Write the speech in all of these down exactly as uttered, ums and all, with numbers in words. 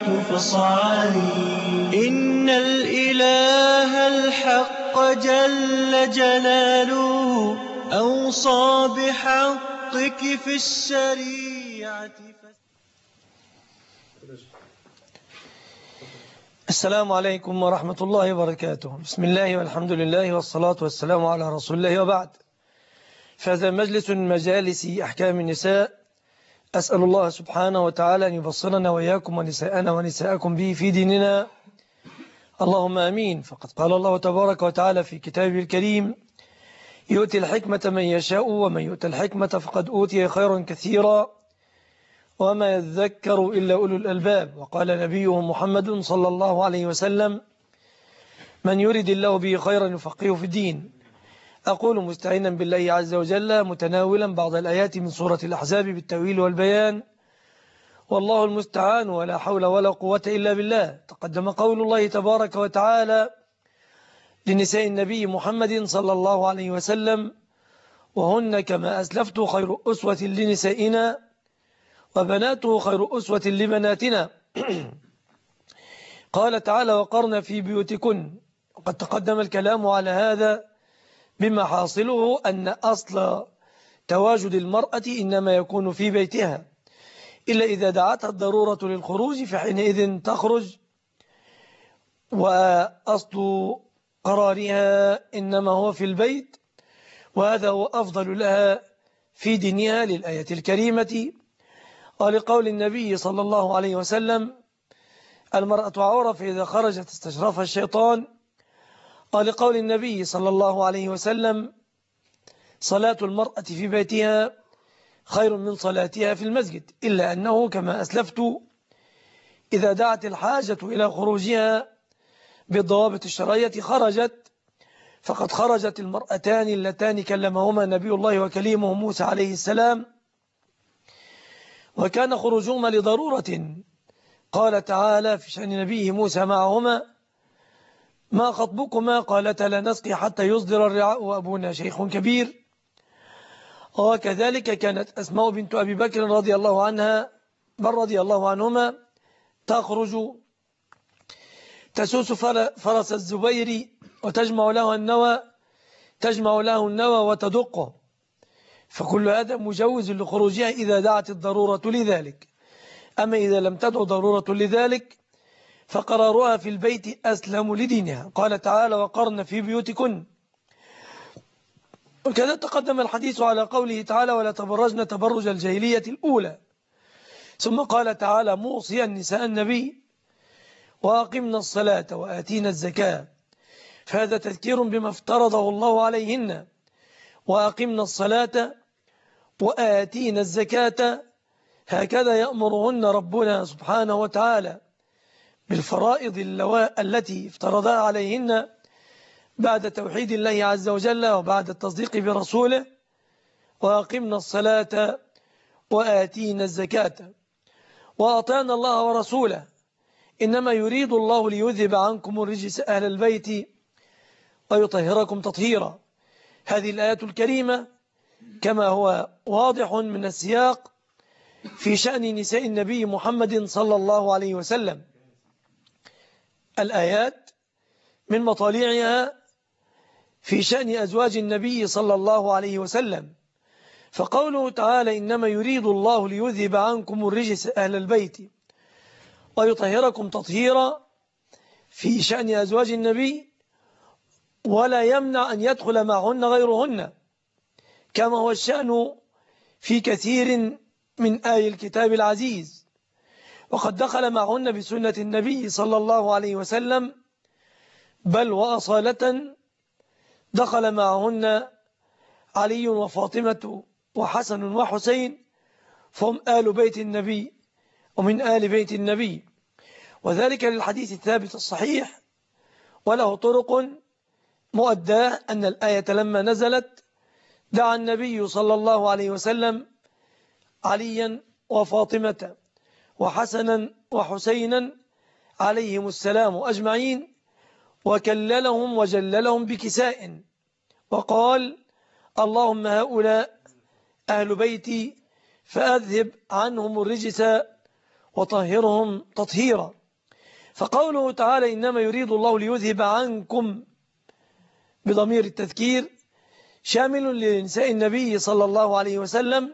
فصاعي إن الإله الحق جل جلاله أوصى بحقك في الشريعة. السلام عليكم ورحمة الله وبركاته. بسم الله والحمد لله والصلاة والسلام على رسول الله وبعد. فهذا مجلس من مجالس أحكام النساء، أسأل الله سبحانه وتعالى أن يبصرنا وإياكم ونساءنا ونساءكم به في ديننا، اللهم آمين. فقد قال الله تبارك وتعالى في كتابه الكريم: يؤتي الحكمة من يشاء ومن يؤتي الحكمة فقد أوتي خيرا كثيرا وما يذكر إلا أولو الألباب. وقال نبيه محمد صلى الله عليه وسلم: من يريد الله به خيرا يفقهه في الدين. أقول مستعينا بالله عز وجل متناولا بعض الآيات من سورة الأحزاب بالتأويل والبيان، والله المستعان ولا حول ولا قوة إلا بالله. تقدم قول الله تبارك وتعالى لنساء النبي محمد صلى الله عليه وسلم: وهن كما أسلفت خير أسوة لنسائنا وبناته خير أسوة لبناتنا. قال تعالى: وقرن في بيوتكن. وقد تقدم الكلام على هذا بما حاصله أن أصل تواجد المرأة إنما يكون في بيتها، إلا إذا دعتها الضرورة للخروج فحينئذ تخرج، وأصل قرارها إنما هو في البيت، وهذا هو أفضل لها في دينها للآية الكريمة ولقول النبي صلى الله عليه وسلم: المرأة عورة فإذا خرجت استشرفها الشيطان. ولقول النبي صلى الله عليه وسلم: صلاة المرأة في بيتها خير من صلاتها في المسجد، إلا أنه كما أسلفت إذا دعت الحاجة إلى خروجها بالضوابط الشرعية خرجت، فقد خرجت المرأتان اللتان كلمهما نبي الله وكليمه موسى عليه السلام، وكان خروجهما لضرورة. قال تعالى في شأن نبيه موسى معهما: ما خطبكما؟ قالتا لا نسقي حتى يصدر الرعاء وأبونا شيخ كبير. وكذلك كانت أسماء بنت أبي بكر رضي الله عنها بل رضي الله عنهما تخرج تسوس فرس الزبير وتجمع له النوى تجمع له النوى وتدقه، فكل هذا مجوز لخروجها إذا دعت الضرورة لذلك. أما إذا لم تدع ضرورة لذلك فقرارها في البيت أسلم لدينها. قال تعالى: وقرن في بيوتكن. وكذا تقدم الحديث على قوله تعالى: ولا تبرجن تبرج الجاهلية الأولى. ثم قال تعالى موصيا نساء النبي: وأقمنا الصلاة وآتينا الزكاة. فهذا تذكير بما افترضه الله عليهن: وأقمنا الصلاة وآتينا الزكاة. هكذا يأمرهن ربنا سبحانه وتعالى بالفرائض التي افترضها عليهن بعد توحيد الله عز وجل وبعد التصديق برسوله. وأقمنا الصلاة وآتينا الزكاة وأطعنا الله ورسوله، إنما يريد الله ليذهب عنكم الرجس أهل البيت ويطهركم تطهيرا. هذه الآية الكريمة كما هو واضح من السياق في شأن نساء النبي محمد صلى الله عليه وسلم. الآيات من مطالعها في شأن أزواج النبي صلى الله عليه وسلم، فقوله تعالى: إنما يريد الله ليذهب عنكم الرجس أهل البيت ويطهركم تطهيرا في شأن أزواج النبي، ولا يمنع أن يدخل معهن غيرهن، كما هو الشأن في كثير من آي الكتاب العزيز. وقد دخل معهن بسنة النبي صلى الله عليه وسلم، بل وأصالة دخل معهن علي وفاطمة وحسن وحسين، فهم آل بيت النبي ومن آل بيت النبي، وذلك للحديث الثابت الصحيح وله طرق مؤداه أن الآية لما نزلت دعا النبي صلى الله عليه وسلم عليا وفاطمة وحسنا وحسينا عليهم السلام أجمعين، وكللهم وجللهم بكساء، وقال: اللهم هؤلاء أهل بيتي فأذهب عنهم الرجس وطهرهم تطهيرا. فقوله تعالى إنما يريد الله ليذهب عنكم بضمير التذكير شامل لنساء النبي صلى الله عليه وسلم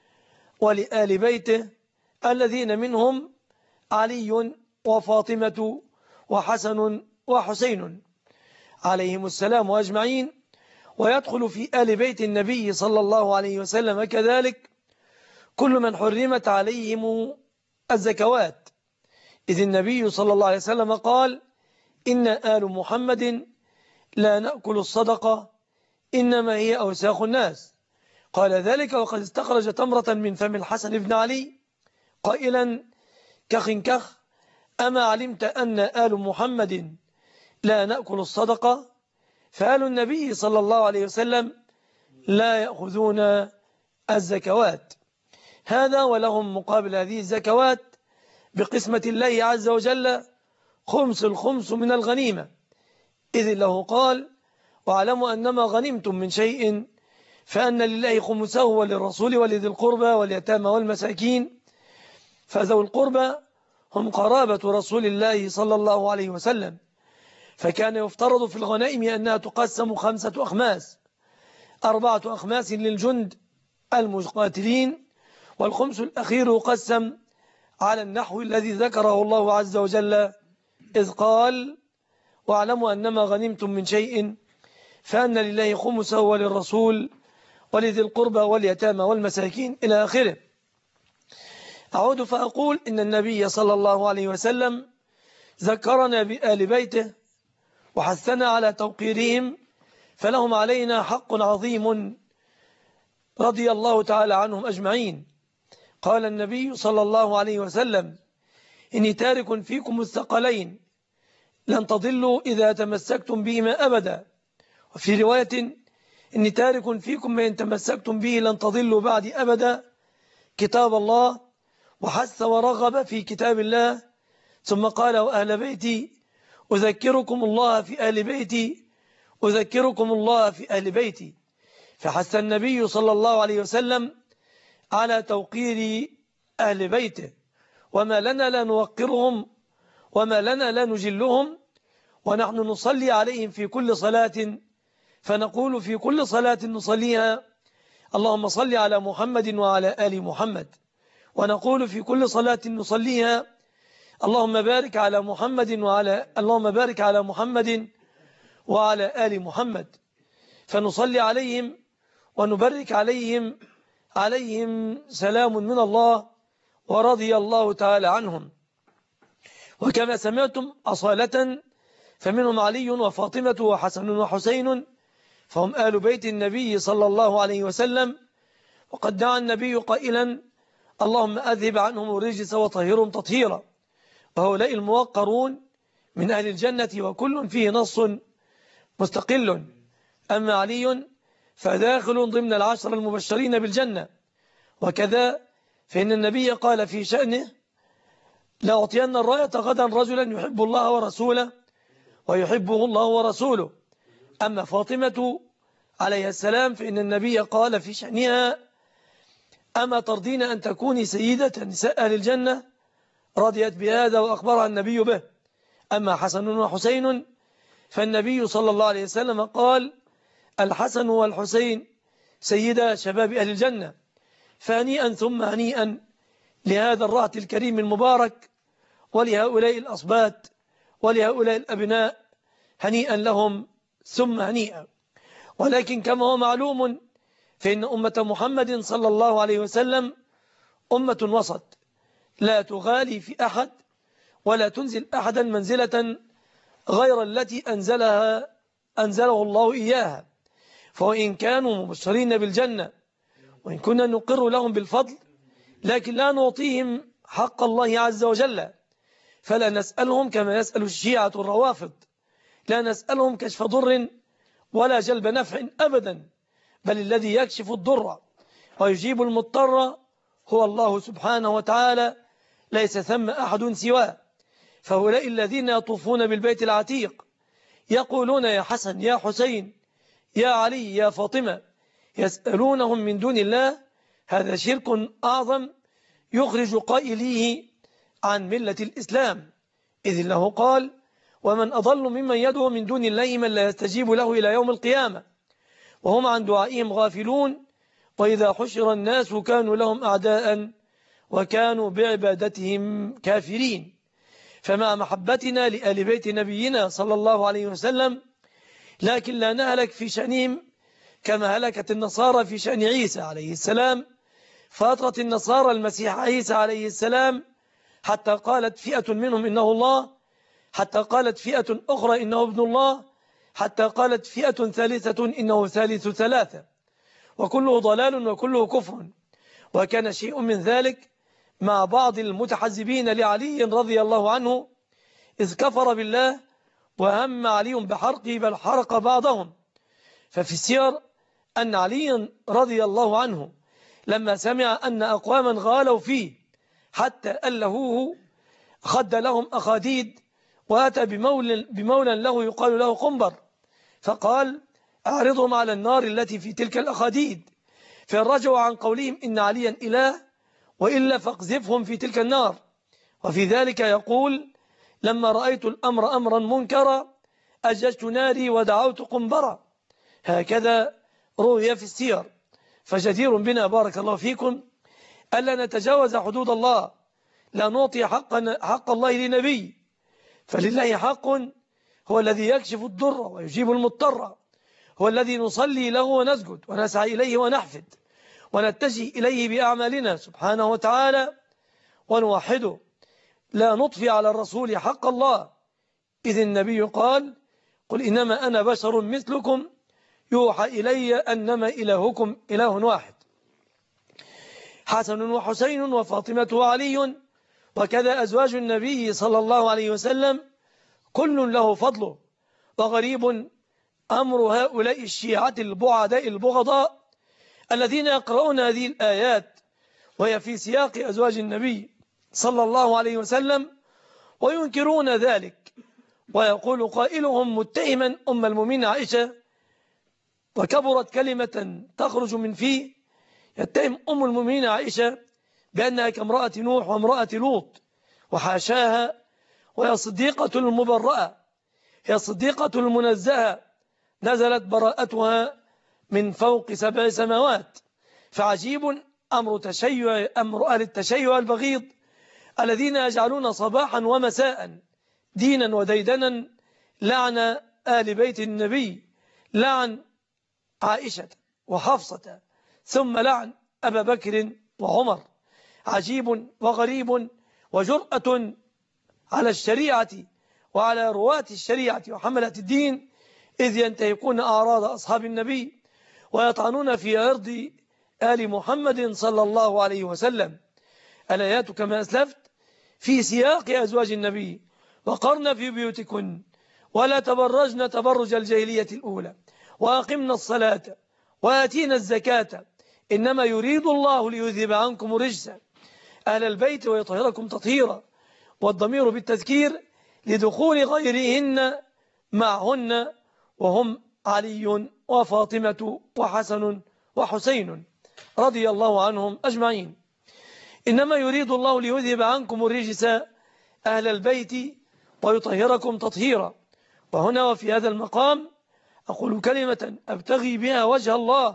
ولآل بيته الذين منهم علي وفاطمة وحسن وحسين عليهم السلام أجمعين، ويدخل في آل بيت النبي صلى الله عليه وسلم كذلك كل من حرمت عليهم الزكوات، إذ النبي صلى الله عليه وسلم قال إن آل محمد لا نأكل الصدقة إنما هي أوساخ الناس. قال ذلك وقد استخرج تمرة من فم الحسن بن علي قائلا كخ كخ أما علمت أن آل محمد لا نأكل الصدقة؟ فآل النبي صلى الله عليه وسلم لا يأخذون الزكوات. هذا ولهم مقابل هذه الزكوات بقسمة الله عز وجل خمس الخمس من الغنيمة، إذ له قال واعلموا أنما غنمتم من شيء فأن لله خمسه وللرسول ولذي القربى واليتامى والمساكين. فذو القربى هم قرابة رسول الله صلى الله عليه وسلم، فكان يفترض في الغنائم أنها تقسم خمسة أخماس، أربعة أخماس للجند المقاتلين، والخمس الأخير يقسم على النحو الذي ذكره الله عز وجل إذ قال واعلموا أنما غنمتم من شيء فأن لله خمسه وللرسول ولذي القربى واليتامى والمساكين إلى آخره. أعود فأقول إن النبي صلى الله عليه وسلم ذكرنا بآل بيته وحثنا على توقيرهم، فلهم علينا حق عظيم رضي الله تعالى عنهم أجمعين. قال النبي صلى الله عليه وسلم إني تارك فيكم الثقلين لن تضلوا إذا تمسكتم بهما أبدا، وفي رواية إني تارك فيكم ما إن تمسكتم به لن تضلوا بعد أبدا، كتاب الله، وحث ورغب في كتاب الله، ثم قال وأهل بيتي أذكركم الله في أهل بيتي أذكركم الله في أهل بيتي. فحث النبي صلى الله عليه وسلم على توقير أهل بيته، وما لنا لا نوقرهم وما لنا لا نجلهم، ونحن نصلي عليهم في كل صلاة، فنقول في كل صلاة نصليها اللهم صل على محمد وعلى آل محمد، ونقول في كل صلاة نصليها اللهم بارك على محمد وعلى اللهم بارك على محمد وعلى آل محمد، فنصلي عليهم ونبارك عليهم عليهم سلام من الله ورضي الله تعالى عنهم. وكما سمعتم أصالة فمنهم علي وفاطمة وحسن وحسين، فهم آل بيت النبي صلى الله عليه وسلم. وقد دعا النبي قائلا اللهم أذهب عنهم الرجس وطهرهم تطهيرا، وهؤلاء الموقرون من أهل الجنة وكل فيه نص مستقل. أما علي فداخل ضمن العشر المبشرين بالجنة، وكذا فإن النبي قال في شأنه لأعطين الراية غدا رجلا يحب الله ورسوله ويحبه الله ورسوله. أما فاطمة عليه السلام فإن النبي قال في شأنها أما ترضين أن تكوني سيدة نساء أهل الجنة؟ رضيت بهذا وأخبرها النبي به. أما حسن وحسين فالنبي صلى الله عليه وسلم قال الحسن والحسين سيدا شباب أهل الجنة، فهنيئا ثم هنيئا لهذا الرهط الكريم المبارك، ولهؤلاء الأصبات ولهؤلاء الأبناء هنيئا لهم ثم هنيئا. ولكن كما هو معلوم فإن أمة محمد صلى الله عليه وسلم أمة وسط، لا تغالي في أحد ولا تنزل أحدا منزلة غير التي أنزلها أنزله الله إياها. فإن كانوا مبشرين بالجنة وإن كنا نقر لهم بالفضل، لكن لا نعطيهم حق الله عز وجل، فلا نسألهم كما يسأل الشيعة الروافض، لا نسألهم كشف ضر ولا جلب نفع أبدا، بل الذي يكشف الضر ويجيب المضطر هو الله سبحانه وتعالى، ليس ثم أحد سواه. فهؤلاء الذين يطوفون بالبيت العتيق يقولون يا حسن يا حسين يا علي يا فاطمة، يسألونهم من دون الله، هذا شرك أعظم يخرج قائليه عن ملة الإسلام، إذ الله قال: ومن أضل ممن يدعو من دون الله من لا يستجيب له إلى يوم القيامة وهم عن دعائهم غافلون وإذا حشر الناس كانوا لهم أعداء وكانوا بعبادتهم كافرين. فمع محبتنا لآل بيت نبينا صلى الله عليه وسلم، لكن لا نهلك في شأنهم كما هلكت النصارى في شأن عيسى عليه السلام، فأطرت النصارى المسيح عيسى عليه السلام حتى قالت فئة منهم إنه الله، حتى قالت فئة أخرى إنه ابن الله، حتى قالت فئة ثالثة إنه ثالث ثلاثة، وكله ضلال وكله كفر. وكان شيء من ذلك مع بعض المتحزبين لعلي رضي الله عنه، إذ كفر بالله وهم علي بحرقه بل حرق بعضهم. ففي السير أن علي رضي الله عنه لما سمع أن أقواما غالوا فيه حتى ألهوه خد لهم أخاديد، وأتى بمولى, بمولى له يقال له قنبر، فقال: أعرضهم على النار التي في تلك الأخاديد، فإن رجعوا عن قولهم إن عليا إله وإلا فاقذفهم في تلك النار. وفي ذلك يقول: لما رأيت الأمر أمرا منكرا أججت ناري ودعوت قنبرا. هكذا روي في السير. فجدير بنا بارك الله فيكم ألا نتجاوز حدود الله، لا نعطي حق, حق الله لنبي، فلله حق هو الذي يكشف الضر ويجيب المضطر، هو الذي نصلي له ونسجد ونسعى إليه ونحفد ونتجه إليه بأعمالنا سبحانه وتعالى ونوحده، لا نطفي على الرسول حق الله، إذ النبي قال: قل إنما أنا بشر مثلكم يوحى إلي أنما إلهكم إله واحد. حسن وحسين وفاطمة وعلي وكذا أزواج النبي صلى الله عليه وسلم كل له فضله. وغريب أمر هؤلاء الشيعة البعداء البغضاء الذين يقرؤون هذه الآيات وهي في سياق أزواج النبي صلى الله عليه وسلم وينكرون ذلك، ويقول قائلهم متهما أم المؤمنين عائشة، وكبرت كلمة تخرج من فيه، يتهم أم المؤمنين عائشة بأنها كامرأة نوح وامرأة لوط، وحاشاها، وهي صديقة المبرأة، هي صديقة المنزهة، نزلت براءتها من فوق سبع سماوات. فعجيب أمر تشيع أمر أهل التشيع البغيض الذين يجعلون صباحا ومساء دينا وديدنا لعن آل بيت النبي، لعن عائشة وحفصة، ثم لعن أبا بكر وعمر. عجيب وغريب وجرأة على الشريعة وعلى رواة الشريعة وحملة الدين، إذ ينتهكون أعراض أصحاب النبي ويطعنون في عرض آل محمد صلى الله عليه وسلم. الآيات كما أسلفت في سياق أزواج النبي: وقرن في بيوتكن ولا تبرجن تبرج الجاهلية الأولى وأقمنا الصلاة وآتينا الزكاة إنما يريد الله ليذهب عنكم الرجس أهل البيت ويطهركم تطهيرا. والضمير بالتذكير لدخول غيرهن معهن، وهم علي وفاطمة وحسن وحسين رضي الله عنهم أجمعين. إنما يريد الله ليذهب عنكم الرجس أهل البيت ويطهركم تطهيرا. وهنا وفي هذا المقام أقول كلمة أبتغي بها وجه الله،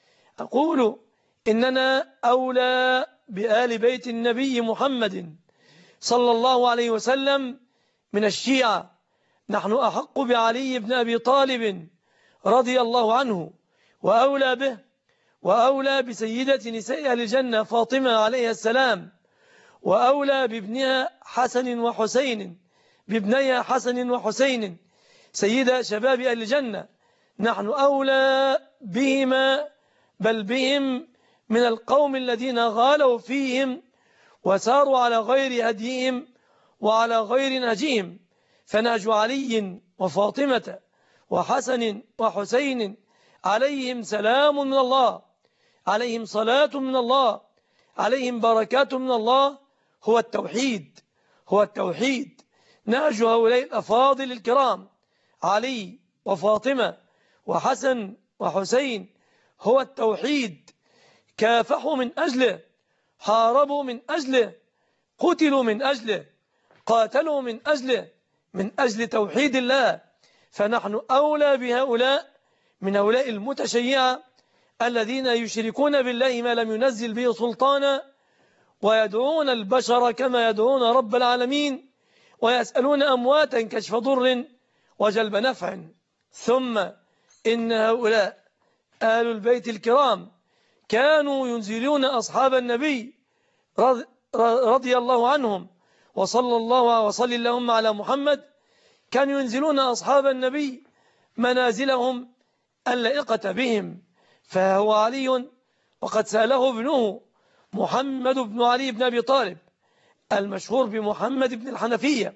أقول إننا أولى بآل بيت النبي محمد صلى الله عليه وسلم من الشيعة. نحن أحق بعلي بن أبي طالب رضي الله عنه، وأولى به، وأولى بسيدة نساء أهل الجنة فاطمة عليه السلام، وأولى بابنها حسن وحسين، بابنيها حسن وحسين سيدة شباب أهل الجنة. نحن أولى بهما بل بهم من القوم الذين غالوا فيهم وساروا على غير هديهم وعلى غير نهجهم. فنهج علي وفاطمة وحسن وحسين عليهم سلام من الله، عليهم صلاة من الله، عليهم بركات من الله، هو التوحيد، هو التوحيد. نهج هؤلاء الأفاضل الكرام علي وفاطمة وحسن وحسين هو التوحيد. كافحوا من أجله، حاربوا من أجله، قتلوا من أجله، قاتلوا من أجله، من أجل توحيد الله. فنحن أولى بهؤلاء من هؤلاء المتشيعة الذين يشركون بالله ما لم ينزل به سلطانا، ويدعون البشر كما يدعون رب العالمين، ويسألون أمواتا كشف ضر وجلب نفع. ثم إن هؤلاء آل البيت الكرام كانوا ينزلون أصحاب النبي رضي الله عنهم، وصلى الله وصل اللهم على محمد، كانوا ينزلون أصحاب النبي منازلهم اللائقة بهم. فهو علي، وقد سأله ابنه محمد بن علي بن أبي طالب المشهور بمحمد بن الحنفية،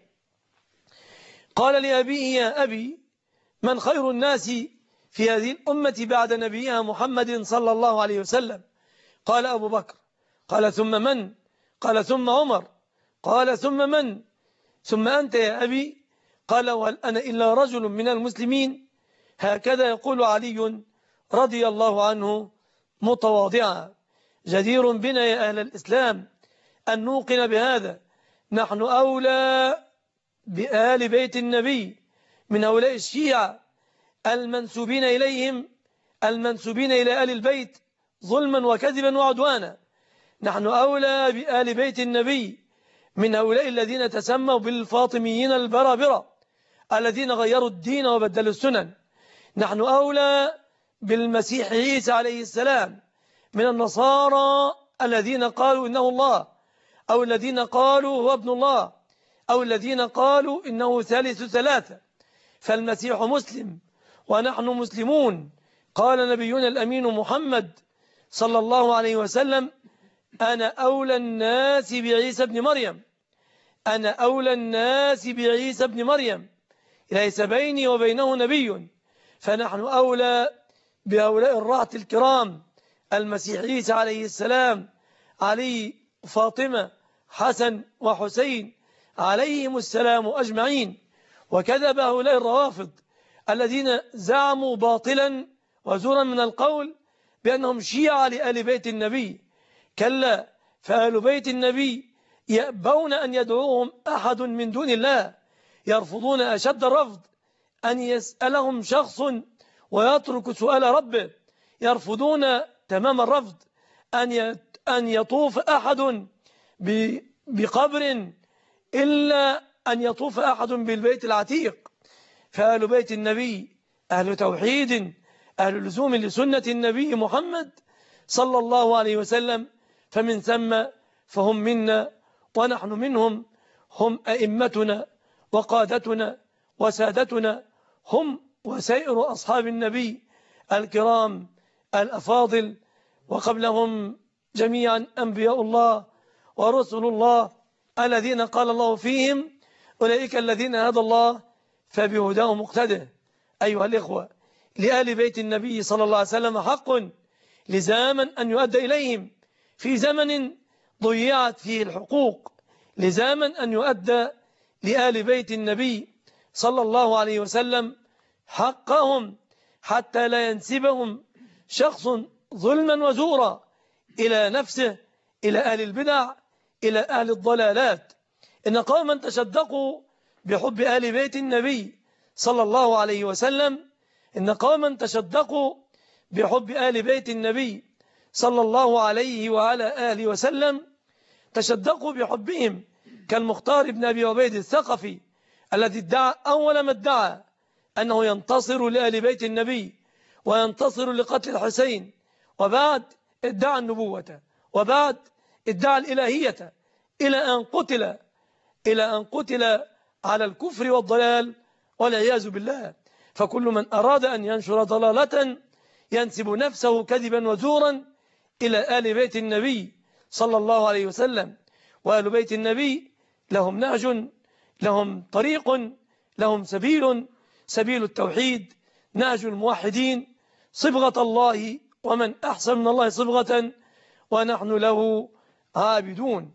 قال لأبيه: يا أبي، من خير الناس في هذه الأمة بعد نبيها محمد صلى الله عليه وسلم؟ قال: أبو بكر. قال: ثم من؟ قال: ثم عمر. قال: ثم من؟ ثم أنت يا أبي. قال: وهل أنا إلا رجل من المسلمين؟ هكذا يقول علي رضي الله عنه متواضعا. جدير بنا يا أهل الإسلام أن نوقن بهذا. نحن أولى بآل بيت النبي من هؤلاء الشيعة المنسوبين إليهم، المنسوبين إلى آل البيت ظلما وكذبا وعدوانا. نحن أولى بآل بيت النبي من هؤلاء الذين تسموا بالفاطميين البرابرة الذين غيروا الدين وبدلوا السنن. نحن أولى بالمسيح عيسى عليه السلام من النصارى الذين قالوا إنه الله، أو الذين قالوا هو ابن الله، أو الذين قالوا إنه ثالث ثلاثة. فالمسيح مسلم ونحن مسلمون. قال نبينا الأمين محمد صلى الله عليه وسلم: أنا أولى الناس بعيسى ابن مريم، أنا أولى الناس بعيسى ابن مريم، ليس بيني وبينه نبي. فنحن أولى بهؤلاء الرعاة الكرام، المسيح عيسى عليه السلام، علي، فاطمة، حسن وحسين عليهم السلام أجمعين. وكذب هؤلاء الروافض الذين زعموا باطلا وزورا من القول بأنهم شيعة لآل بيت النبي. كلا، فآل بيت النبي يأبون أن يدعوهم أحد من دون الله، يرفضون أشد الرفض أن يسألهم شخص ويترك سؤال ربه، يرفضون تمام الرفض أن أن يطوف أحد بقبر إلا أن يطوف أحد بالبيت العتيق. فآل بيت النبي أهل توحيد، أهل لزوم لسنة النبي محمد صلى الله عليه وسلم، فمن ثم فهم منا ونحن منهم. هم أئمتنا وقادتنا وسادتنا، هم وسائر أصحاب النبي الكرام الأفاضل، وقبلهم جميعا أنبياء الله ورسل الله الذين قال الله فيهم: أولئك الذين هدى الله فبهداه مقتده. أيها الإخوة، لآل بيت النبي صلى الله عليه وسلم حق لزاما أن يؤدى إليهم في زمن ضيعت فيه الحقوق، لزاما أن يؤدى لآل بيت النبي صلى الله عليه وسلم حقهم، حتى لا ينسبهم شخص ظلما وزورا إلى نفسه، إلى آل البدع، إلى أهل الضلالات. إن قوما تشدقوا بحب آل بيت النبي صلى الله عليه وسلم، إن قوما تشدقوا بحب آل بيت النبي صلى الله عليه وعلى آله وسلم، تشدقوا بحبهم كالمختار بن أبي عبيد الثقفي الذي ادعى أول ما ادعى أنه ينتصر لآل بيت النبي وينتصر لقتل الحسين، وبعد ادعى النبوة، وبعد ادعى الإلهية، إلى أن قتل إلى أن قتل على الكفر والضلال والعياذ بالله. فكل من أراد أن ينشر ضلالة ينسب نفسه كذبا وزورا إلى آل بيت النبي صلى الله عليه وسلم. وآل بيت النبي لهم نهج، لهم طريق، لهم سبيل، سبيل التوحيد، نهج الموحدين، صبغة الله، ومن أحسن من الله صبغة، ونحن له عابدون.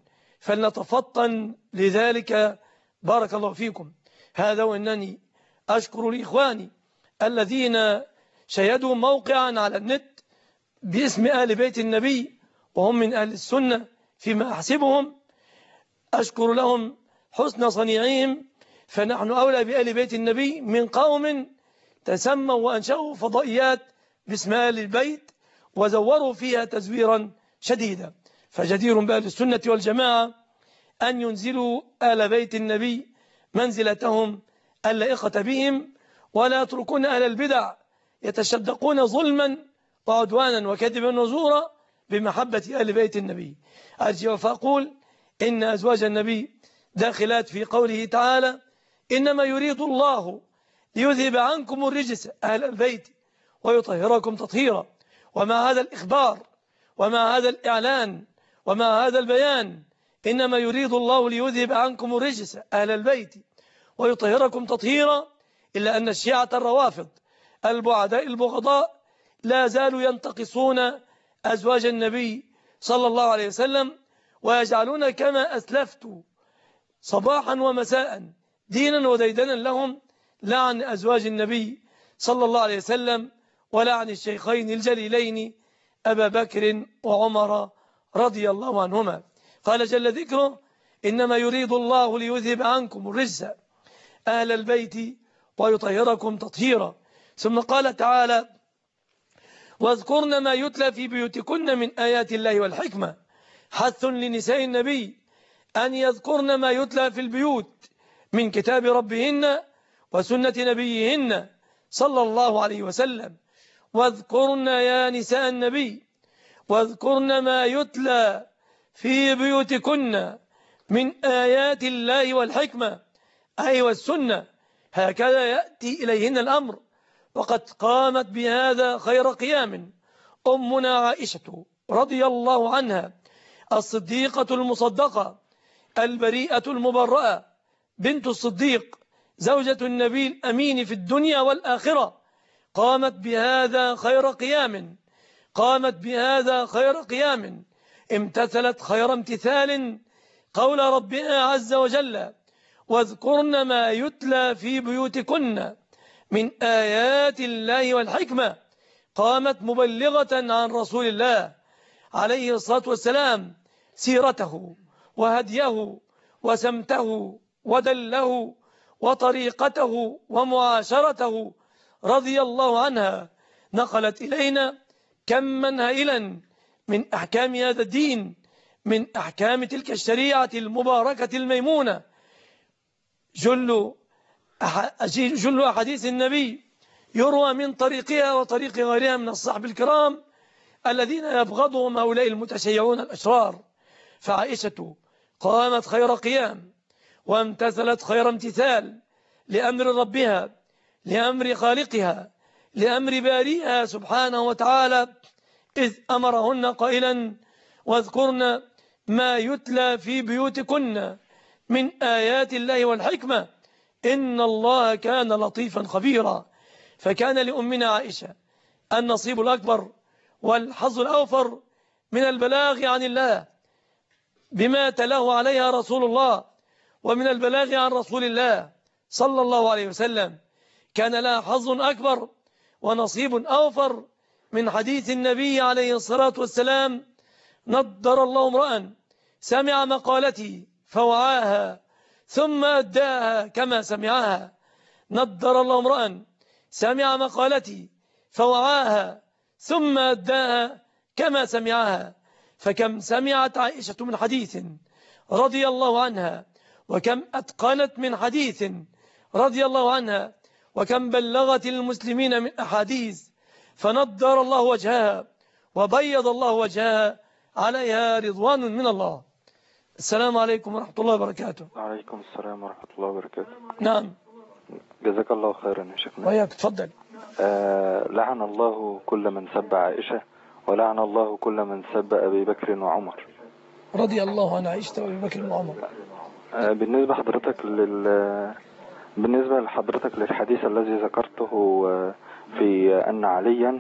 فلنتفطن لذلك. بارك الله فيكم. هذا، وإنني أشكر لإخواني الذين شيدوا موقعا على النت باسم آل بيت النبي، وهم من أهل السنة فيما أحسبهم. أشكر لهم حسن صنيعهم، فنحن أولى بآل بيت النبي من قوم تسموا وأنشأوا فضائيات باسم آل البيت وزوروا فيها تزويرا شديدا. فجدير بأهل السنة والجماعة أن ينزلوا آل بيت النبي منزلتهم اللائقة بهم، ولا يتركون أهل البدع يتشدقون ظلما وعدوانا وكذبا وزورا بمحبة آل بيت النبي. أرجع فأقول إن أزواج النبي داخلات في قوله تعالى: إنما يريد الله ليذهب عنكم الرجس أهل البيت ويطهركم تطهيرا. ومع هذا الإخبار ومع هذا الإعلان ومع هذا البيان، إنما يريد الله ليذهب عنكم الرجس أهل البيت ويطهركم تطهيرا، إلا أن الشيعة الروافض البعداء البغضاء لا زالوا ينتقصون أزواج النبي صلى الله عليه وسلم، ويجعلون كما أسلفت صباحا ومساء دينا وديدنا لهم لعن أزواج النبي صلى الله عليه وسلم ولعن الشيخين الجليلين أبا بكر وعمر رضي الله عنهما. قال جل ذكره: إنما يريد الله ليذهب عنكم الرجس أهل البيت ويطهركم تطهيرا. ثم قال تعالى: واذكرن ما يتلى في بيوتكن من آيات الله والحكمة. حث لنساء النبي أن يذكرن ما يتلى في البيوت من كتاب ربهن وسنة نبيهن صلى الله عليه وسلم. واذكرن يا نساء النبي، واذكرن ما يتلى في بيوتكن من آيات الله والحكمة، أي والسنة. هكذا يأتي إليهن الأمر، وقد قامت بهذا خير قيام أمنا عائشة رضي الله عنها الصديقة المصدقة البريئة المبرأة بنت الصديق زوجة النبي الأمين في الدنيا والآخرة، قامت بهذا خير قيام قامت بهذا خير قيام امتثلت خير امتثال قول ربنا عز وجل: واذكرن ما يتلى في بيوتكن من آيات الله والحكمة. قامت مبلغة عن رسول الله عليه الصلاة والسلام سيرته وهديه وسمته ودله وطريقته ومعاشرته رضي الله عنها. نقلت إلينا كما هائلا من أحكام هذا الدين، من أحكام تلك الشريعة المباركة الميمونة. جل جل أحاديث النبي يروى من طريقها وطريق غيرها من الصحب الكرام الذين يبغضهم هؤلاء المتشيعون الأشرار. فعائشة قامت خير قيام وامتثلت خير امتثال لأمر ربها، لأمر خالقها، لأمر بارئها سبحانه وتعالى، إذ أمرهن قائلا: واذكرن ما يتلى في بيوتكن من آيات الله والحكمة إن الله كان لطيفا خبيرا. فكان لأمنا عائشة النصيب الأكبر والحظ الأوفر من البلاغ عن الله بما تلاه عليها رسول الله، ومن البلاغ عن رسول الله صلى الله عليه وسلم. كان لها حظ أكبر ونصيب أوفر من حديث النبي عليه الصلاة والسلام: نضر الله امرأ سمع مقالتي فوعاها ثم أداها كما سمعها. نضر الله امرأ سمع مقالتي فوعاها ثم أداها كما سمعها. فكم سمعت عائشة من حديث رضي الله عنها، وكم أتقنت من حديث رضي الله عنها، وكم بلغت المسلمين من أحاديث، فنضر الله وجهها وبيض الله وجهها عليها رضوان من الله. السلام عليكم ورحمة الله وبركاته. وعليكم السلام ورحمة الله وبركاته. نعم، جزاك الله خيرا يا شيخنا. وياك، تفضل. آه لعن الله كل من سب عائشة، ولعن الله كل من سب أبي بكر وعمر رضي الله عن عائشة وأبي بكر وعمر. آه بالنسبة حضرتك لل بالنسبة لحضرتك للحديث الذي ذكرته في أن عليا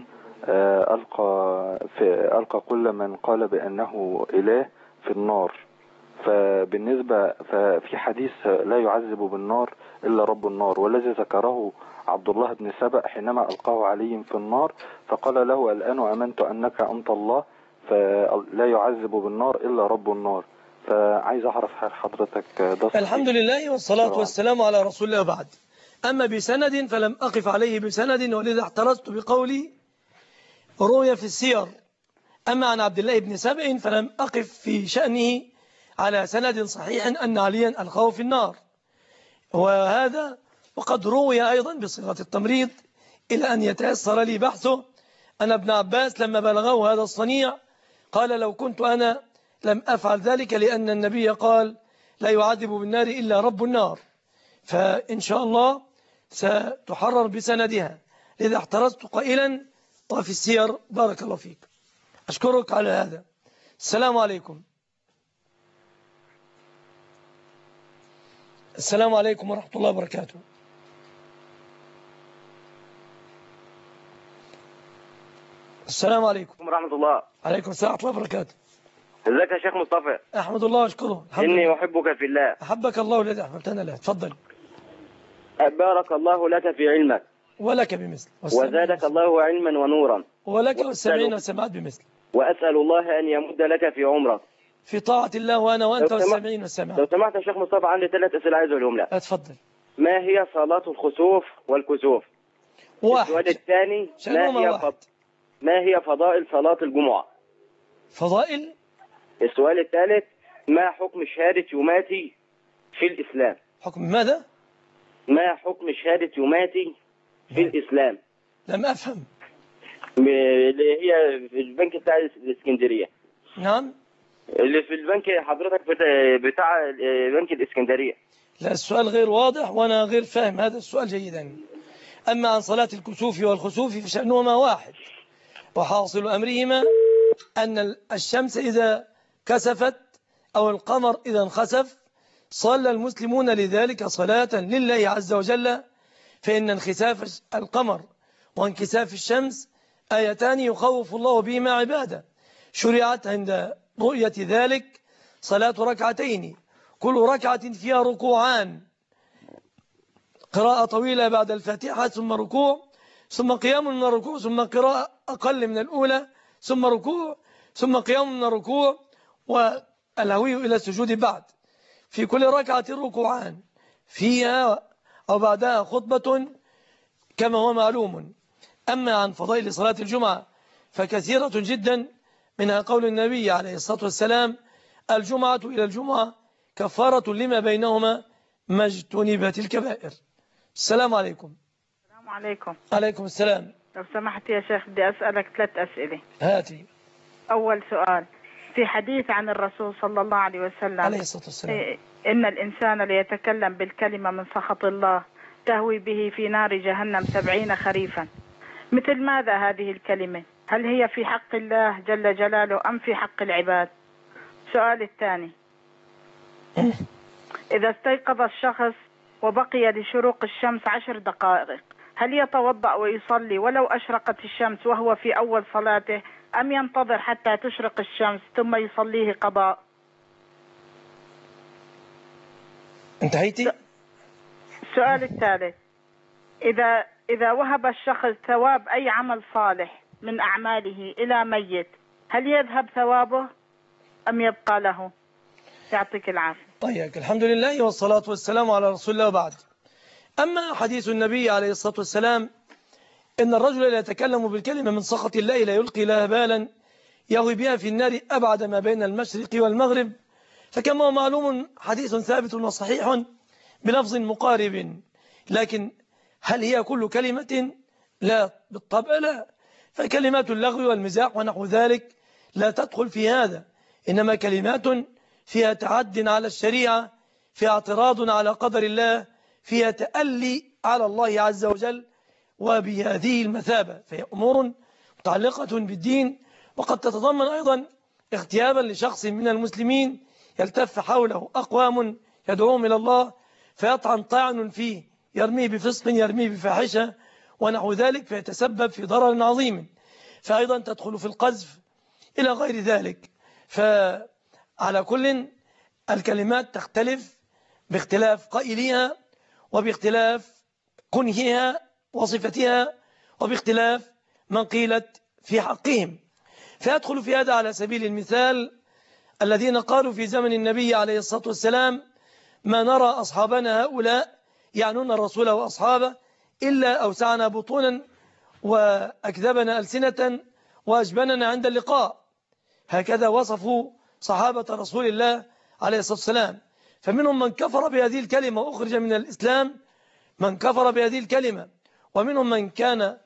ألقى في ألقى كل من قال بأنه إله في النار. فبالنسبة ففي حديث لا يعذب بالنار إلا رب النار، والذي ذكره عبد الله بن سبأ حينما ألقاه علي في النار فقال له: الآن أمنت أنك أنت الله، فلا يعذب بالنار إلا رب النار. فعايز أعرف هل حضرتك ده صحيح؟ الحمد لله والصلاة والسلام على رسول الله وبعد. أما بسند فلم أقف عليه بسند، ولذا احترزت بقولي روي في السير. أما عن عبد الله بن سبع فلم أقف في شأنه على سند صحيح أن عليا ألقاه في النار، وهذا وقد روي أيضا بصيغة التمريض إلى أن يتيسر لي بحثه أن ابن عباس لما بلغه هذا الصنيع قال لو كنت أنا لم أفعل ذلك، لأن النبي قال لا يعذب بالنار إلا رب النار. فإن شاء الله ستحرر بسندها، لذا احترزت قائلا وفي السير. بارك الله فيك، أشكرك على هذا. السلام عليكم. السلام عليكم ورحمة الله وبركاته. السلام عليكم ورحمة الله. عليكم السلام ورحمة الله وبركاته. ازيك يا شيخ مصطفى؟ أحمد الله واشكره. إني أحبك في الله. أحبك الله الذي أحببتنا له. تفضل. بارك الله لك في علمك ولك بمثل، وزادك الله علما ونورا، ولك والسامعين والسماعات بمثل. وأسأل الله أن يمد لك في عمرك في طاعة الله وأنا وأنت لو سمحت- والسامعين والسماعات. لو سمحت يا شيخ مصطفى، عندي ثلاث أسئلة عايز أقولهم لك. اتفضل. ما هي صلاة الخسوف والكسوف؟ السؤال واحد. الثاني ما شأنهما هي واحد. فض... ما هي فضائل صلاة الجمعة؟ فضائل. السؤال الثالث ما حكم شهادة يوماتي في الإسلام؟ حكم ماذا؟ ما حكم شهادة يوماتي في الإسلام؟ لم أفهم. م- اللي هي في البنك بتاع الإسكندرية، نعم. اللي في البنك حضرتك بتاع, بتاع بنك الإسكندرية. لا، السؤال غير واضح وأنا غير فاهم هذا السؤال جيدا. أما عن صلاة الكسوف والخسوف فشأنهما واحد، وحاصل أمرهما أن الشمس إذا كسفت أو القمر إذا انخسف صلى المسلمون لذلك صلاة لله عز وجل، فإن انخساف القمر وانكساف الشمس آيتان يخوف الله بهما عباده. شرعت عند رؤية ذلك صلاة ركعتين، كل ركعة فيها ركوعان، قراءة طويلة بعد الفاتحة ثم ركوع ثم قيام من الركوع ثم قراءة أقل من الأولى ثم ركوع ثم قيام من الركوع والهوي إلى السجود بعد. في كل ركعة ركوعان فيها أو بعدها خطبة كما هو معلوم. أما عن فضائل صلاة الجمعة فكثيرة جدا، منها قول النبي عليه الصلاة والسلام الجمعة إلى الجمعة كفارة لما بينهما ما اجتنبت الكبائر. السلام عليكم. السلام عليكم. عليكم السلام. لو سمحت يا شيخ بدي أسألك ثلاث أسئلة. هاتي. أول سؤال، في حديث عن الرسول صلى الله عليه وسلم عليه الصلاة والسلام إن الإنسان ليتكلم بالكلمة من سخط الله تهوي به في نار جهنم سبعين خريفا، مثل ماذا هذه الكلمة؟ هل هي في حق الله جل جلاله أم في حق العباد؟ السؤال الثاني، إذا استيقظ الشخص وبقي لشروق الشمس عشر دقائق هل يتوضأ ويصلي ولو أشرقت الشمس وهو في أول صلاته، أم ينتظر حتى تشرق الشمس ثم يصليه قضاء؟ انتهيتي؟ السؤال الثالث، إذا إذا وهب الشخص ثواب أي عمل صالح من أعماله إلى ميت هل يذهب ثوابه أم يبقى له؟ يعطيك العافية. طيب، الحمد لله والصلاة والسلام على رسول الله وبعد. أما حديث النبي عليه الصلاة والسلام إن الرجل لا يتكلم بالكلمة من سخط الله لا يلقي لها بالا يهوي بها في النار أبعد ما بين المشرق والمغرب، فكما هو معلوم حديث ثابت وصحيح بلفظ مقارب، لكن هل هي كل كلمة؟ لا بالطبع لا، فكلمات اللغو والمزاح ونحو ذلك لا تدخل في هذا، إنما كلمات فيها تعد على الشريعة، فيها اعتراض على قدر الله، فيها تألي على الله عز وجل، وبهذه المثابة فهي أمور متعلقة بالدين، وقد تتضمن أيضا اغتيابا لشخص من المسلمين يلتف حوله أقوام يدعوهم إلى الله فيطعن طعن فيه، يرميه بفسق يرميه بفاحشة ونحو ذلك، فيتسبب في ضرر عظيم، فأيضا تدخل في القذف إلى غير ذلك. فعلى كل الكلمات تختلف باختلاف قائلها وباختلاف كنهها وصفتها وباختلاف من قيلت في حقهم. فيدخل في هذا على سبيل المثال الذين قالوا في زمن النبي عليه الصلاة والسلام: ما نرى أصحابنا هؤلاء يعنون الرسول وأصحابه إلا أوسعنا بطونا وأكذبنا ألسنة وأجبننا عند اللقاء. هكذا وصفوا صحابة رسول الله عليه الصلاة والسلام. فمنهم من كفر بهذه الكلمة وأخرج من الإسلام، من كفر بهذه الكلمة، ومنهم من كان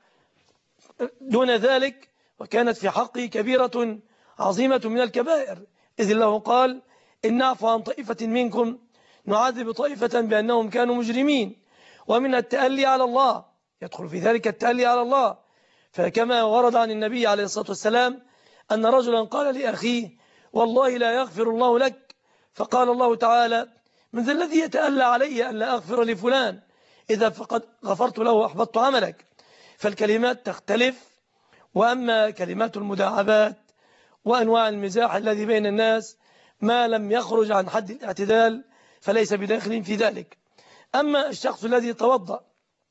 دون ذلك وكانت في حقه كبيرة عظيمة من الكبائر، إذ الله قال: إن نعفو عن طائفة منكم نعذب طائفة بأنهم كانوا مجرمين. ومن التألي على الله، يدخل في ذلك التألي على الله. فكما ورد عن النبي عليه الصلاة والسلام أن رجلا قال لأخيه: والله لا يغفر الله لك. فقال الله تعالى: من ذا الذي يتألى علي أن لا أغفر لفلان، إذا فقد غفرت له وأحبطت عملك. فالكلمات تختلف. وأما كلمات المداعبات وأنواع المزاح الذي بين الناس ما لم يخرج عن حد الاعتدال فليس بداخل في ذلك. أما الشخص الذي توضأ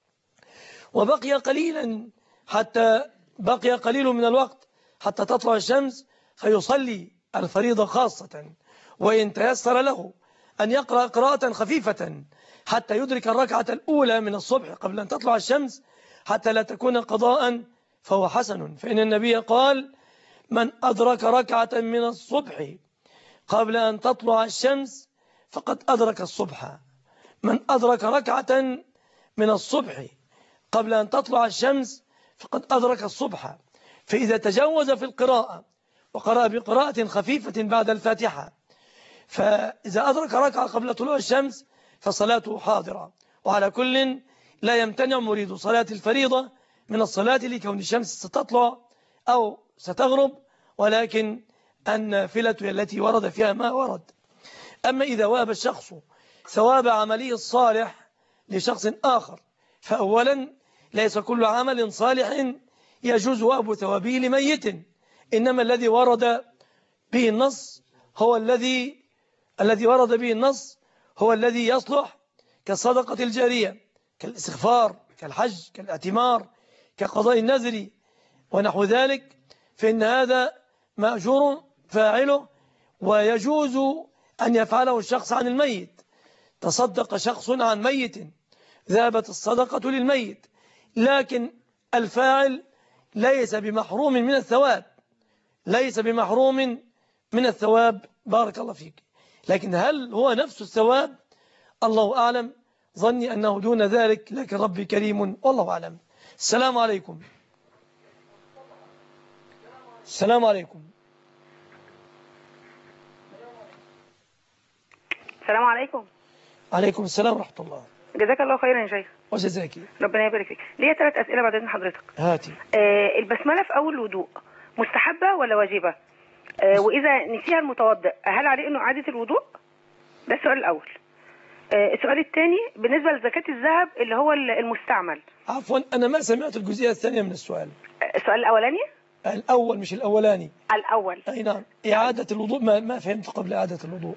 وبقي قليلا حتى بقي قليل من الوقت حتى تطلع الشمس فيصلي الفريضة خاصة، وإن تيسر له أن يقرأ قراءة خفيفة حتى يدرك الركعة الأولى من الصبح قبل أن تطلع الشمس حتى لا تكون قضاء فهو حسن. فإن النبي قال: من أدرك ركعة من الصبح قبل أن تطلع الشمس فقد أدرك الصبح. من أدرك ركعة من الصبح قبل أن تطلع الشمس فقد أدرك الصبح. فإذا تجوز في القراءة وقرأ بقراءة خفيفة بعد الفاتحة، فإذا أدرك ركعة قبل طلوع الشمس فصلاته حاضرة. وعلى كل لا يمتنع مريد صلاة الفريضة من الصلاة لكون الشمس ستطلع أو ستغرب، ولكن النافلة التي ورد فيها ما ورد. أما إذا وهب الشخص ثواب عمله الصالح لشخص آخر، فأولا ليس كل عمل صالح يجوز وهب ثوابه لميت، إنما الذي ورد به النص هو الذي الذي ورد به النص هو الذي يصلح كالصدقة الجارية، كالاستغفار، كالحج، كالاعتمار، كقضاء النذر ونحو ذلك. فإن هذا مأجور فاعله، ويجوز أن يفعله الشخص عن الميت. تصدق شخص عن ميت ذهبت الصدقة للميت، لكن الفاعل ليس بمحروم من الثواب، ليس بمحروم من الثواب. بارك الله فيك. لكن هل هو نفس الثواب؟ الله أعلم. ظني أنه دون ذلك، لكن ربي كريم والله أعلم. السلام عليكم. السلام عليكم. السلام عليكم. عليكم السلام ورحمة الله. جزاك الله خيرا يا شيخ. وجزاك. ربنا يبارك فيك. ليا ثلاث أسئلة بعد إذن حضرتك. هاتي. آه البسملة في أول الوضوء مستحبة ولا واجبة؟ آه وإذا نسيها المتوضئ هل عليه إنه إعادة الوضوء؟ ده السؤال الأول. آه السؤال الثاني بالنسبة لزكاة الذهب اللي هو المستعمل. عفوا أنا ما سمعت الجزئية الثانية من السؤال. آه السؤال الأولاني؟ الأول مش الأولاني. الأول. أي نعم. إعادة الوضوء ما ما فهمت قبل إعادة الوضوء.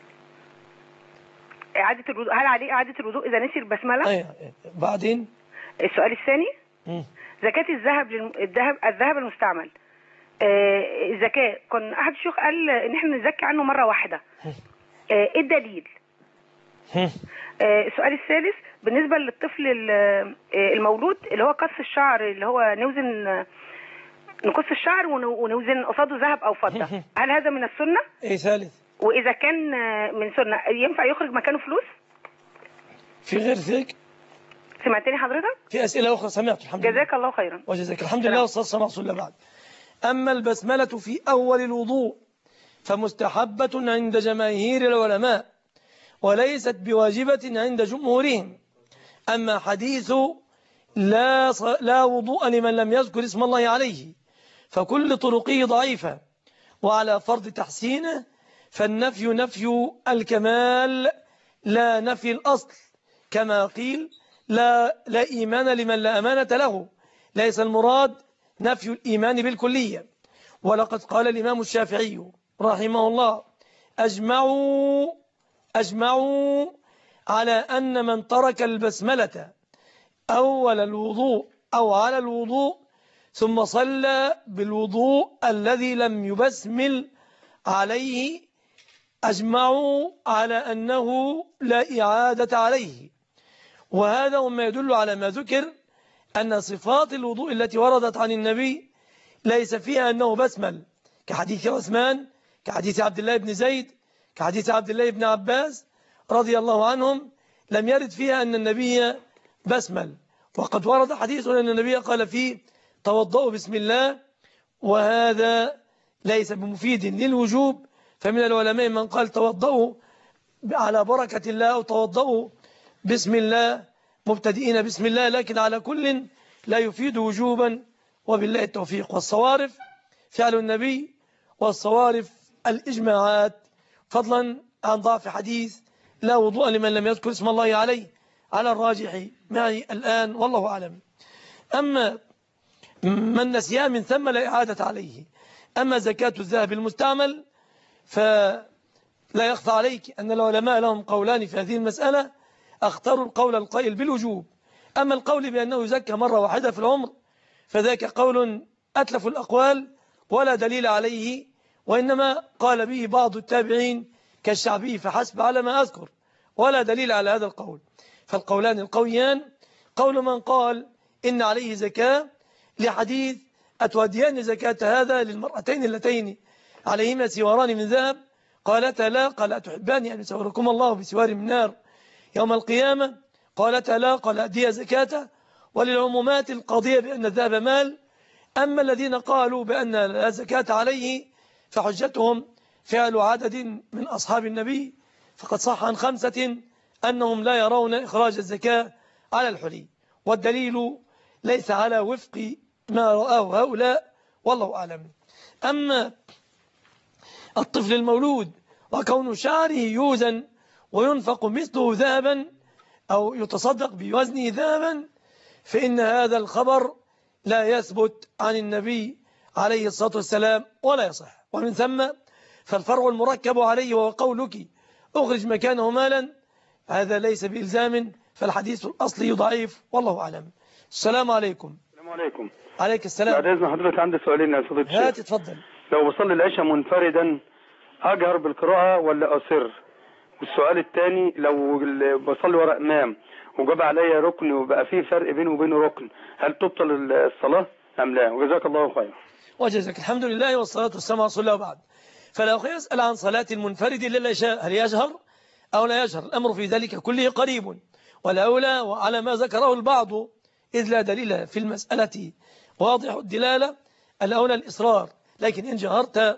إعادة الوضوء هل عليه إعادة الوضوء إذا نسي البسملة؟ أي بعدين. السؤال الثاني م. زكاة الذهب للم... الذهب الذهب المستعمل. آه الزكاة كان أحد الشيوخ قال إن إحنا نزكي عنه مرة واحدة. آه إيه الدليل؟ آه السؤال الثالث بالنسبة للطفل المولود اللي هو قص الشعر، اللي هو نوزن نقص الشعر ونوزن قصاده ذهب أو فضة، هل هذا من السنة؟ إيه ثالث؟ وإذا كان من سنة ينفع يخرج مكانه فلوس؟ في غير ذلك؟ سمعتني حضرتك؟ في أسئلة أخرى سمعت. الحمد لله. جزاك الله خيرا. وجزاك. الحمد لله والصلاة والسلام على رسول الله. بعد. أما البسملة في أول الوضوء فمستحبة عند جماهير العلماء وليست بواجبة عند جمهورهم. أما حديث لا لا وضوء لمن لم يذكر اسم الله عليه فكل طرقه ضعيفة، وعلى فرض تحسينه فالنفي نفي الكمال لا نفي الأصل، كما قيل لا, لا إيمان لمن لا أمانة له. ليس المراد نفي الإيمان بالكلية. ولقد قال الإمام الشافعي رحمه الله أجمعوا أجمعوا على أن من ترك البسملة أول الوضوء أو على الوضوء ثم صلى بالوضوء الذي لم يبسمل عليه أجمعوا على أنه لا إعادة عليه، وهذا مما يدل على ما ذكر أن صفات الوضوء التي وردت عن النبي ليس فيها أنه بسمل، كحديث عثمان، كحديث عبد الله بن زيد، كحديث عبد الله بن عباس رضي الله عنهم، لم يرد فيها أن النبي بسمل. وقد ورد حديث أن النبي قال فيه توضؤوا بسم الله، وهذا ليس بمفيد للوجوب، فمن العلماء من قال توضؤوا على بركة الله أو توضؤوا بسم الله مبتدئين بسم الله، لكن على كل لا يفيد وجوبا، وبالله التوفيق. والصوارف فعل النبي، والصوارف الإجماعات، فضلا عن ضعف حديث لا وضوء لمن لم يذكر اسم الله عليه على الراجح معي الآن والله أعلم. أما من نسيها من ثم لا إعادة عليه. أما زكاة الذهب المستعمل فلا يخفى عليك أن العلماء لهم قولان في هذه المسألة، اختاروا القول القائل بالوجوب. أما القول بأنه يزكى مرة واحدة في العمر فذاك قول أتلف الأقوال ولا دليل عليه، وإنما قال به بعض التابعين كالشعبي فحسب على ما أذكر، ولا دليل على هذا القول. فالقولان القويان قول من قال إن عليه زكاة لحديث أتوديان زكاة هذا للمرأتين اللتين عليهما سواران من ذهب، قالتا لا، قال أتحبان أن يسوركم الله بسوار من نار يوم القيامة، قالتا لا، قال أدي زكاة. وللعمومات القضية بأن الذهب مال. أما الذين قالوا بأن لا زكاة عليه فحجتهم فعل عدد من أصحاب النبي، فقد صح عن خمسة أنهم لا يرون إخراج الزكاة على الحلي، والدليل ليس على وفق ما رآه هؤلاء والله أعلم. أما الطفل المولود وكون شعره يوزن وينفق مثله ذهبا أو يتصدق بوزنه ذهبا فإن هذا الخبر لا يثبت عن النبي عليه الصلاة والسلام ولا يصح. ومن ثم فالفرع المركب عليه وهو قولك أخرج مكانه مالا، هذا ليس بإلزام، فالحديث الأصلي ضعيف والله أعلم. السلام عليكم. السلام عليكم. عليك السلام. بعد إذن حضرتك عندي سؤالين يا فضيلة الشيخ. هات اتفضل. لو بصلي العشاء منفردا أجهر بالقراءة ولا أسر؟ والسؤال الثاني لو بصلي ورا إمام وجاب عليا ركن وبقى فيه فرق بينه وبينه ركن، هل تبطل الصلاة أم لا؟ وجزاك الله خير. وجزاك. الحمد لله والصلاة والسلام على رسول الله وبعد. فلو يسأل عن صلاة المنفرد للعشاء هل يجهر أو لا يجهر، الأمر في ذلك كله قريب، والأولى وعلى ما ذكره البعض إذ لا دليل في المسألة واضح الدلالة، الأولى الإصرار، لكن إن جهرت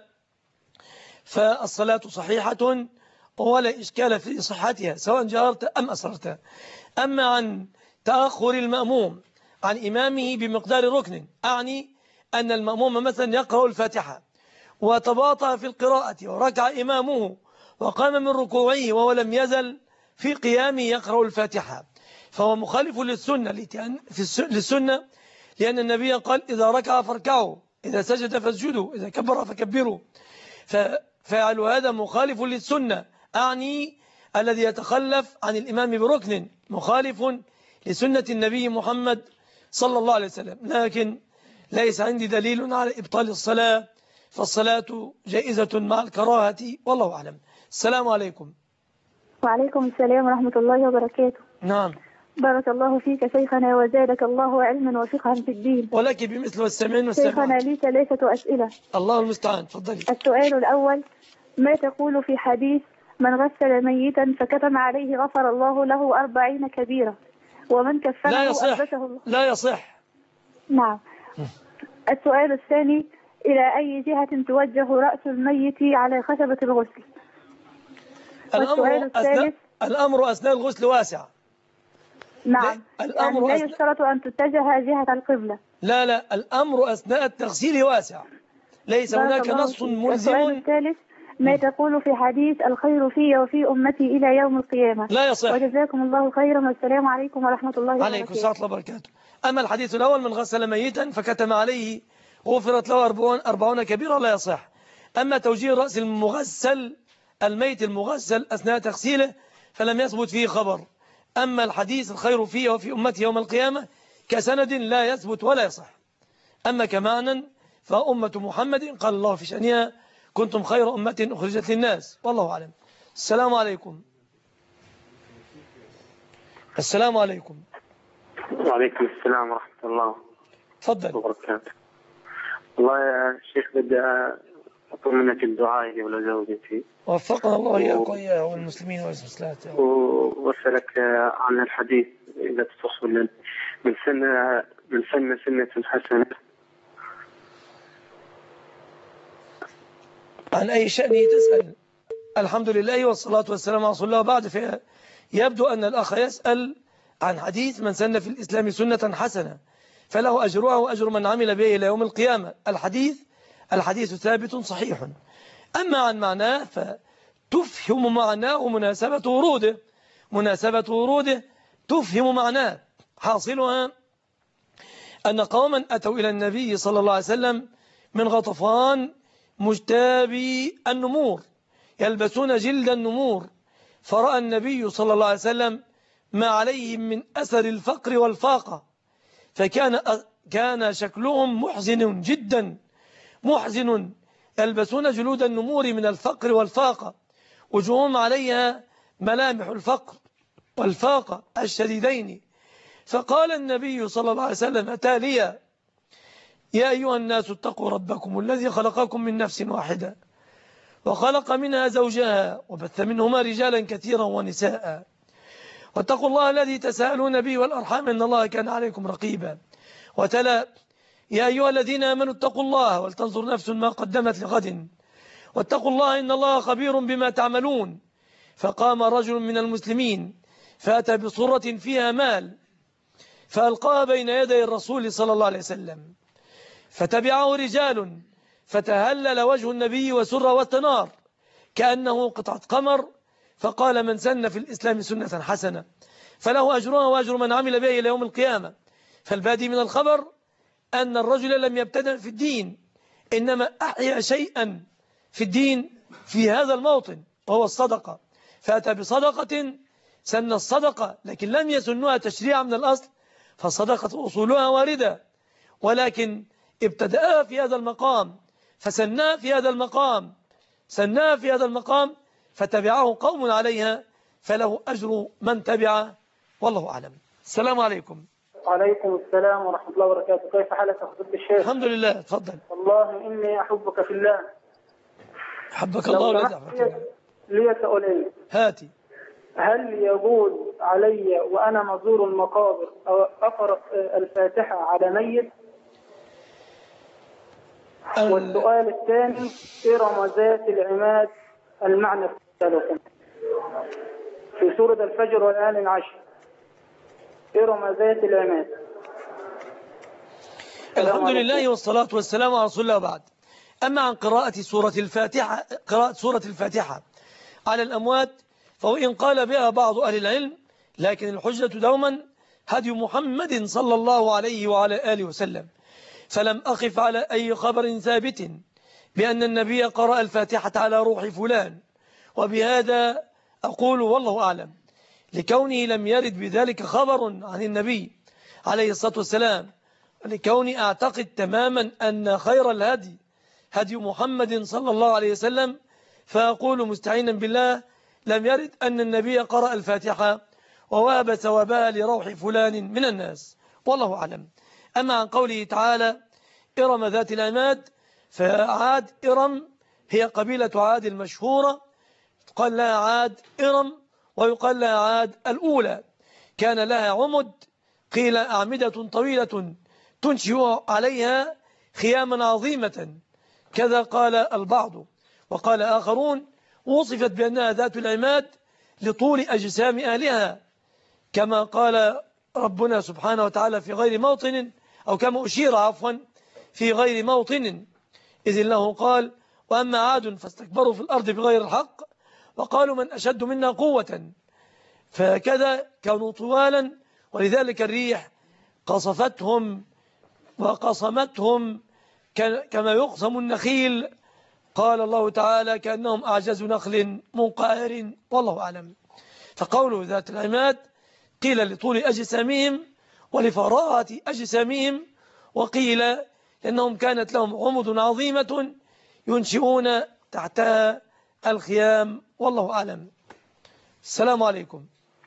فالصلاة صحيحة ولا إشكال في صحتها سواء جهرت أم أسررت. أما عن تأخر المأموم عن إمامه بمقدار ركن، أعني أن المأموم مثلا يقرأ الفاتحة وتباطأ في القراءة وركع إمامه وقام من ركوعه وهو لم يزل في قيامه يقرأ الفاتحة، فهو مخالف للسنة للسنة لأن النبي قال إذا ركع فاركعوا، إذا سجد فاسجدوا، إذا كبر فكبروا. ففعل هذا مخالف للسنة، أعني الذي يتخلف عن الإمام بركن مخالف لسنة النبي محمد صلى الله عليه وسلم. لكن ليس عندي دليل على إبطال الصلاة، فالصلاة جائزة مع الكراهة والله أعلم. السلام عليكم. وعليكم السلام ورحمة الله وبركاته. نعم. بارك الله فيك شيخنا وزادك الله علما وفقها في الدين. ولك بمثل والسامعين والسامعات. شيخنا لي ثلاثة أسئلة. الله المستعان، تفضلي. السؤال الأول: ما تقول في حديث من غسل ميتا فكتم عليه غفر الله له أربعين كبيرة ومن كفنه لا يصح. ألبسه الله؟ لا يصح. نعم. السؤال الثاني: إلى أي جهة توجه رأس الميت على خشبة الغسل؟ الأمر أثناء, الأمر أثناء الغسل واسع. نعم. الأمر يعني لا يشترط أن تتجه جهة القبلة. لا لا، الأمر أثناء التغسيل واسع، ليس هناك نص ملزم. السؤال الثالث: ما تقول في حديث الخير في وفي أمتي إلى يوم القيامة؟ لا يصح. وجزاكم الله خيرا والسلام عليكم ورحمة الله وبركاته. عليكم السلام ورحمة الله وبركاته. أما الحديث الأول من غسل ميتا فكتم عليه غفرت له أربعون كبيرة لا يصح. أما توجيه رأس المغسل الميت المغسل أثناء تغسيله فلم يثبت فيه خبر. أما الحديث الخير فيه وفي أمتي يوم القيامة كسند لا يثبت ولا يصح. أما كمعنى فأمة محمد قال الله في شأنها كنتم خير أمة أخرجت للناس. والله أعلم. السلام عليكم. السلام عليكم. وعليكم السلام ورحمة الله تفضل. وبركاته. والله يا شيخ بدي أطلب منك الدعاء لي ولزوجتي. وفقنا الله إياك وإياه والمسلمين والمسلمات. وأسألك عن الحديث إذا تصح من سنة من سنة سنة حسنة. عن أي شأن تسأل؟ الحمد لله والصلاة والسلام على رسول الله. بعد فيبدو أن الأخ يسأل عن حديث من سن في الإسلام سنة حسنة فله أجرها وأجر من عمل به إلى يوم القيامة. الحديث الحديث ثابت صحيح. أما عن معناه فتفهم معناه ومناسبة وروده مناسبة وروده تفهم معناه. حاصلها أن قوما أتوا إلى النبي صلى الله عليه وسلم من غطفان مجتابي النمور يلبسون جلد النمور، فرأى النبي صلى الله عليه وسلم ما عليهم من أثر الفقر والفاقة، فكان كان شكلهم محزن جدا محزن، يلبسون جلود النمور من الفقر والفاقة، وجوههم عليها ملامح الفقر والفاقة الشديدين. فقال النبي صلى الله عليه وسلم تاليا: يا أيها الناس اتقوا ربكم الذي خلقكم من نفس واحدة وخلق منها زوجها وبث منهما رجالا كثيرا ونساء، واتقوا الله الذي تساءلون به والأرحام إن الله كان عليكم رقيبا. وتلا: يا أيها الذين آمنوا اتقوا الله ولتنظر نفس ما قدمت لغد واتقوا الله إن الله خبير بما تعملون. فقام رجل من المسلمين فأتى بصرة فيها مال فألقاها بين يدي الرسول صلى الله عليه وسلم، فتبعه رجال فتهلل وجه النبي وسر واستنار كأنه قطعة قمر، فقال: من سن في الإسلام سنة حسنة فله أجرها وأجر من عمل به إلى يوم القيامة. فالبادي من الخبر أن الرجل لم يبتدأ في الدين، إنما أحيا شيئا في الدين في هذا الموطن وهو الصدقة، فأتى بصدقة سن الصدقة لكن لم يسنها تشريعا من الأصل، فالصدقة أصولها واردة، ولكن ابتدأ في هذا المقام فسناه في هذا المقام سناه في هذا المقام فتبعه قوم عليها فله أجر من تبعه. والله أعلم. السلام عليكم. وعليكم السلام ورحمة الله وبركاته. كيف حالك يا فضيلة الشيخ؟ الحمد لله. تفضل. والله إني أحبك في الله. حبك الله ولا يحبك. لي سؤالين. هاتي. هل يجوز علي وأنا مزور المقابر أو أقرأ الفاتحة على ميت؟ والسؤال الثاني: إرم ذات العماد المعنى الثالث في سورة الفجر والآن العشر. إرم ذات العماد. الحمد لله والصلاة والسلام على رسول الله. بعد أما عن قراءة سورة الفاتحة قراءة سورة الفاتحة على الأموات فوإن قال بها بعض أهل العلم، لكن الحجة دوما هدي محمد صلى الله عليه وعلى آله وسلم، فلم أقف على أي خبر ثابت بأن النبي قرأ الفاتحة على روح فلان، وبهذا أقول والله أعلم، لكونه لم يرد بذلك خبر عن النبي عليه الصلاة والسلام، ولكوني أعتقد تماما أن خير الهدي هدي محمد صلى الله عليه وسلم، فأقول مستعينا بالله لم يرد أن النبي قرأ الفاتحة ووهب ثوابها لروح فلان من الناس. والله أعلم. أما عن قوله تعالى إرم ذات العماد، فعاد إرم هي قبيلة عاد المشهورة، قال لها عاد إرم ويقال لها عاد الأولى، كان لها عمد قيل أعمدة طويلة تنشئ عليها خياما عظيمة، كذا قال البعض. وقال آخرون وصفت بأنها ذات العماد لطول أجسام أهلها، كما قال ربنا سبحانه وتعالى في غير موطن، أو كما أشير عفوا في غير موطن، إذ الله قال وأما عاد فاستكبروا في الأرض بغير الحق وقالوا من أشد منا قوة، فكذا كانوا طوالا، ولذلك الريح قصفتهم وقصمتهم كما يقسم النخيل، قال الله تعالى كأنهم أعجاز نخل منقعر. والله أعلم. فقوله ذات العماد قيل لطول أجسامهم ولفراءة أجسامهم، وقيل لأنهم كانت لهم عمد عظيمة ينشئون تحتها الخيام، والله أعلم. السلام عليكم.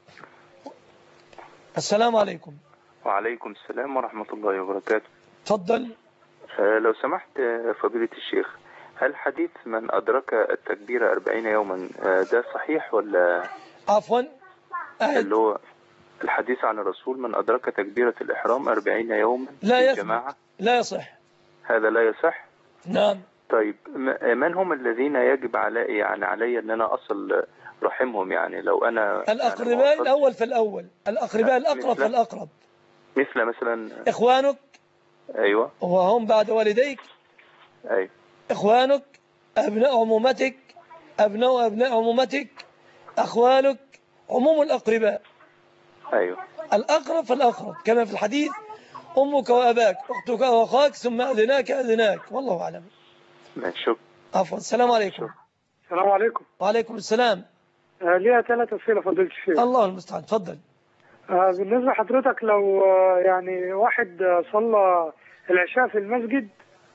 السلام عليكم. وعليكم السلام ورحمة الله وبركاته. تفضل. آه لو سمحت فضيلة الشيخ، هل حديث من أدرك التكبير أربعين يوما آه ده صحيح ولا؟ عفوا اللي هو الحديث عن الرسول من أدرك تكبيرة الإحرام أربعين يوما لا في الجماعة، لا يصح. هذا لا يصح؟ نعم. طيب من هم الذين يجب علي يعني علي أن أنا أصل رحمهم؟ يعني لو أنا الأقرباء يعني الأول فالأول، الأقرباء الأقرب فالأقرب. مثل مثلا إخوانك. أيوة. وهم بعد والديك. أيوة. إخوانك، أبناء عمومتك، أبناء أبناء عمومتك، أخوالك، عموم الأقرباء. أيوة. الأقرب فالأقرب، كما في الحديث: أمك وأباك، أختك وأخاك، ثم أذناك أذناك، والله أعلم. شكرا. عفوا. السلام عليكم. السلام عليكم. وعليكم السلام. آه ليها ثلاث أسئلة فضيلة الشيخ. الله المستعان. تفضل. آه بالنسبة لحضرتك، لو آه يعني واحد آه صلى العشاء في المسجد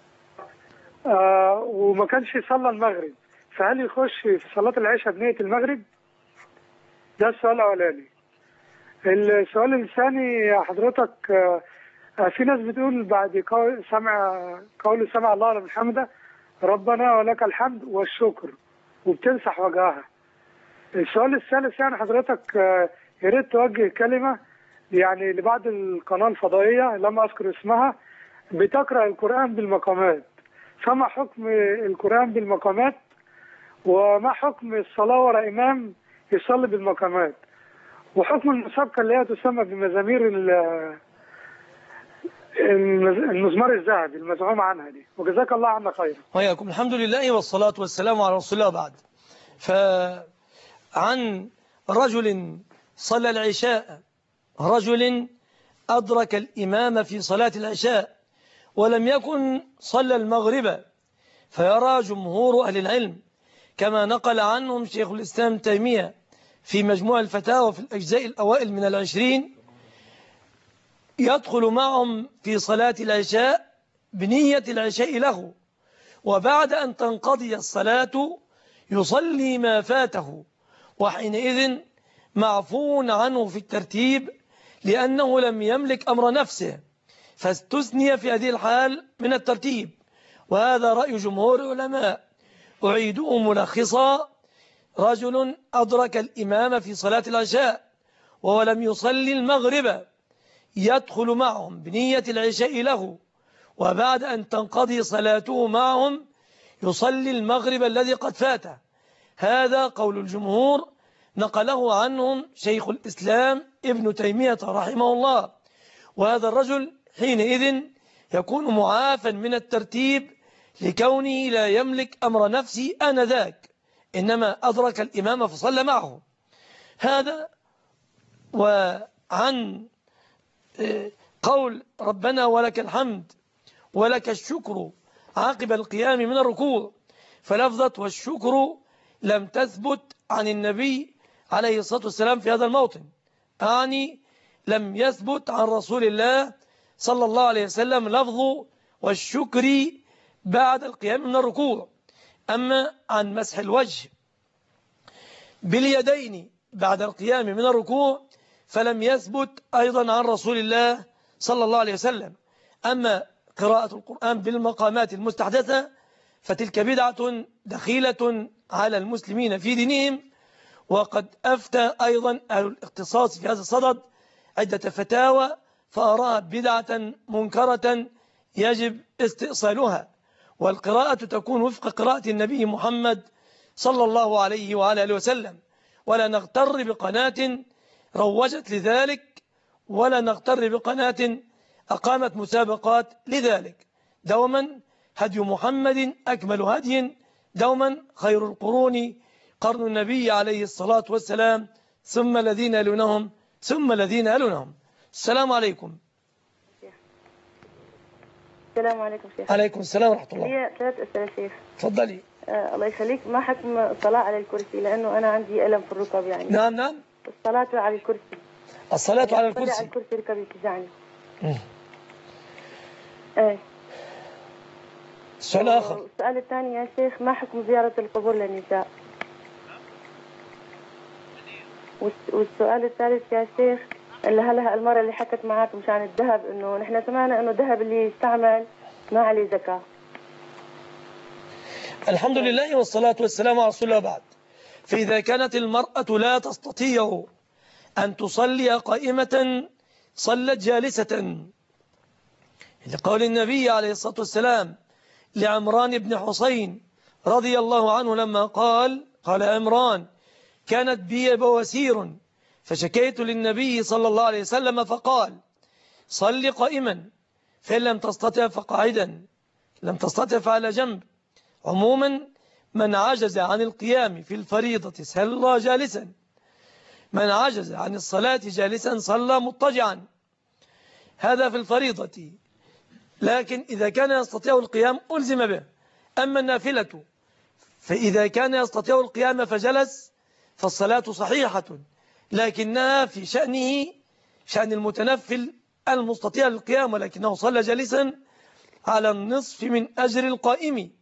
آه وما كانش صلى المغرب، فهل يخش في صلاة العشاء بنية المغرب؟ ده السؤال الأولاني. السؤال الثاني حضرتك، آه في ناس بتقول بعد قول سمع قول سمع الله لمن حمده ربنا ولك الحمد والشكر، وبتمسح وجهها. السؤال الثالث يعني حضرتك يا ريت توجه كلمة يعني لبعض القناة الفضائية لم أذكر اسمها بتقرأ القرآن بالمقامات، فما حكم القرآن بالمقامات؟ وما حكم الصلاة وراء إمام يصلي بالمقامات؟ وحكم المسابقة اللي هي تسمى بمزامير المزمار الذهبي المزعوم عنها دي؟ وجزاك الله عنا خيرا. وياكم. الحمد لله والصلاة والسلام على رسول الله. بعد فعن رجل صلى العشاء، رجل أدرك الإمام في صلاة العشاء ولم يكن صلى المغرب، فيرى جمهور أهل العلم كما نقل عنهم شيخ الإسلام تيمية في مجموع الفتاوى في الأجزاء الأوائل من العشرين، يدخل معهم في صلاة العشاء بنية العشاء له، وبعد أن تنقضي الصلاة يصلي ما فاته، وحينئذ معفو عنه في الترتيب لأنه لم يملك أمر نفسه، فاستثني في هذه الحال من الترتيب. وهذا رأي جمهور العلماء. أعيده ملخصا: رجل أدرك الإمام في صلاة العشاء ولم يصلي المغرب، يدخل معهم بنية العشاء له، وبعد أن تنقضي صلاته معهم يصلي المغرب الذي قد فاته. هذا قول الجمهور، نقله عنهم شيخ الإسلام ابن تيمية رحمه الله. وهذا الرجل حينئذ يكون معافا من الترتيب لكونه لا يملك أمر نفسه آنذاك، إنما أدرك الإمام فصلى معه. هذا. وعن قول ربنا ولك الحمد ولك الشكر عقب القيام من الركوع، فلفظة والشكر لم تثبت عن النبي عليه الصلاة والسلام في هذا الموطن، يعني لم يثبت عن رسول الله صلى الله عليه وسلم لفظ والشكر بعد القيام من الركوع. أما عن مسح الوجه باليدين بعد القيام من الركوع فلم يثبت أيضا عن رسول الله صلى الله عليه وسلم. أما قراءة القرآن بالمقامات المستحدثة فتلك بدعة دخيلة على المسلمين في دينهم، وقد أفتى أيضا أهل الاختصاص في هذا الصدد عدة فتاوى فأراها بدعة منكرة يجب استئصالها، والقراءة تكون وفق قراءة النبي محمد صلى الله عليه وعلى آله وسلم، ولا نغتر بقناة روجت لذلك، ولا نغتر بقناة أقامت مسابقات لذلك. دوما هدي محمد أكمل هدي، دوما خير القرون قرن النبي عليه الصلاة والسلام، ثم الذين يلونهم ثم الذين يلونهم. السلام عليكم. السلام عليكم شيخ. عليكم السلام ورحمة الله. لي ثلاث أسئلة شيخ. تفضلي. آه الله يخليك، ما حكم الصلاة على الكرسي؟ لأنه أنا عندي ألم في الركب يعني. نعم نعم. الصلاة على الكرسي. الصلاة يعني على الكرسي. على الكرسي ركبي تجعني. ايه سؤال آخر. السؤال الثاني يا شيخ، ما حكم زيارة القبور للنساء؟ والسؤال الثالث يا شيخ، اللي هلا المرة اللي حكت معك مشان الذهب، انه نحن سمعنا انه الذهب اللي يستعمل ما عليه زكاة. الحمد لله والصلاة والسلام على رسول الله بعد. فإذا كانت المرأة لا تستطيع أن تصلي قائمة صلت جالسة، لقول النبي عليه الصلاة والسلام لعمران بن حسين رضي الله عنه لما قال قال عمران: كانت بي بواسير فشكيت للنبي صلى الله عليه وسلم فقال: صل قائما، فإن لم تستطع فقاعدا، لم تستطع فعلى جنب. عموما من عجز عن القيام في الفريضة صلى جالسا، من عجز عن الصلاة جالسا صلى مضطجعا، هذا في الفريضة. لكن إذا كان يستطيع القيام ألزم به. أما النافلة فإذا كان يستطيع القيام فجلس فالصلاة صحيحة، لكنها في شأنه شأن المتنفل المستطيع القيام ولكنه صلى جالسا على النصف من أجر القائم،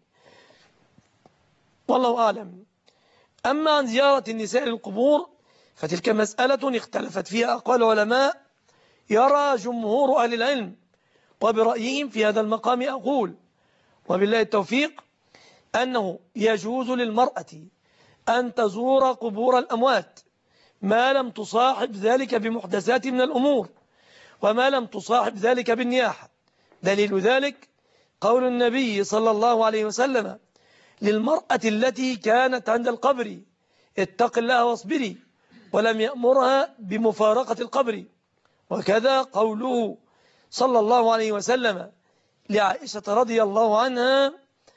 والله أعلم. أما عن زيارة النساء للقبور فتلك مسألة اختلفت فيها أقوال العلماء. يرى جمهور أهل العلم وبرأيهم في هذا المقام أقول وبالله التوفيق أنه يجوز للمرأة أن تزور قبور الأموات ما لم تصاحب ذلك بمحدثات من الأمور، وما لم تصاحب ذلك بالنياحة. دليل ذلك قول النبي صلى الله عليه وسلم للمرأة التي كانت عند القبر: اتق الله واصبري، ولم يأمرها بمفارقة القبر. وكذا قوله صلى الله عليه وسلم لعائشة رضي الله عنها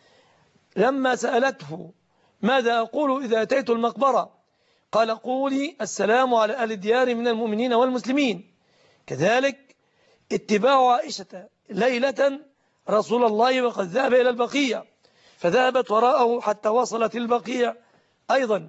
لما سألته: ماذا أقول إذا أتيت المقبرة؟ قال: قولي السلام على أهل الديار من المؤمنين والمسلمين. كذلك اتباع عائشة ليلة رسول الله وقد ذهب إلى البقيع، فذهبت وراءه حتى وصلت البقيع أيضا.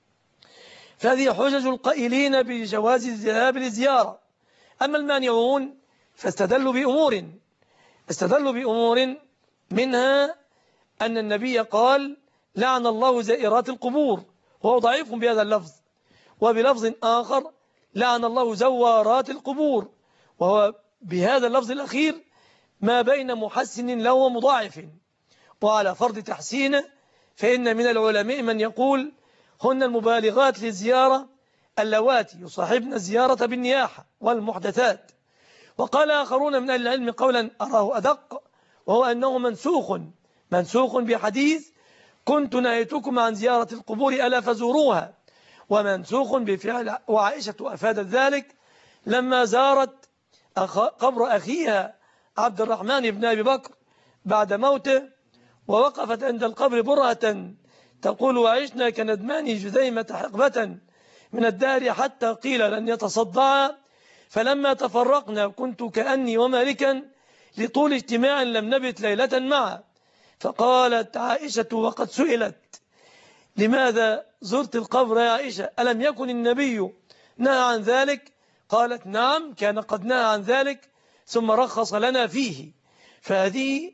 فهذه حجج القائلين بجواز الذهاب للزيارة. أما المانعون فاستدلوا بأمور استدلوا بأمور منها أن النبي قال: لعن الله زائرات القبور، وهو ضعيف بهذا اللفظ. وبلفظ آخر: لعن الله زوارات القبور، وهو بهذا اللفظ الأخير ما بين محسن له ومضاعف. وعلى فرض تحسينه فإن من العلماء من يقول: هن المبالغات للزيارة اللواتي يصاحبن الزيارة بالنياحة والمحدثات. وقال آخرون من أهل العلم قولا أراه أدق، وهو أنه منسوخ منسوخ بحديث: كنت نهيتكم عن زيارة القبور ألا فزوروها، ومنسوخ بفعل وعائشة أفادت ذلك لما زارت أخ... قبر أخيها عبد الرحمن بن أبي بكر بعد موته، ووقفت عند القبر برهة تقول: وعشنا كندمان جذيمة حقبة من الدار حتى قيل لن يتصدعا، فلما تفرقنا كنت كأني ومالكا لطول اجتماع لم نبت ليلة معا. فقالت عائشة وقد سئلت: لماذا زرت القبر يا عائشة؟ ألم يكن النبي نهى عن ذلك؟ قالت: نعم، كان قد نهى عن ذلك ثم رخص لنا فيه. فهذه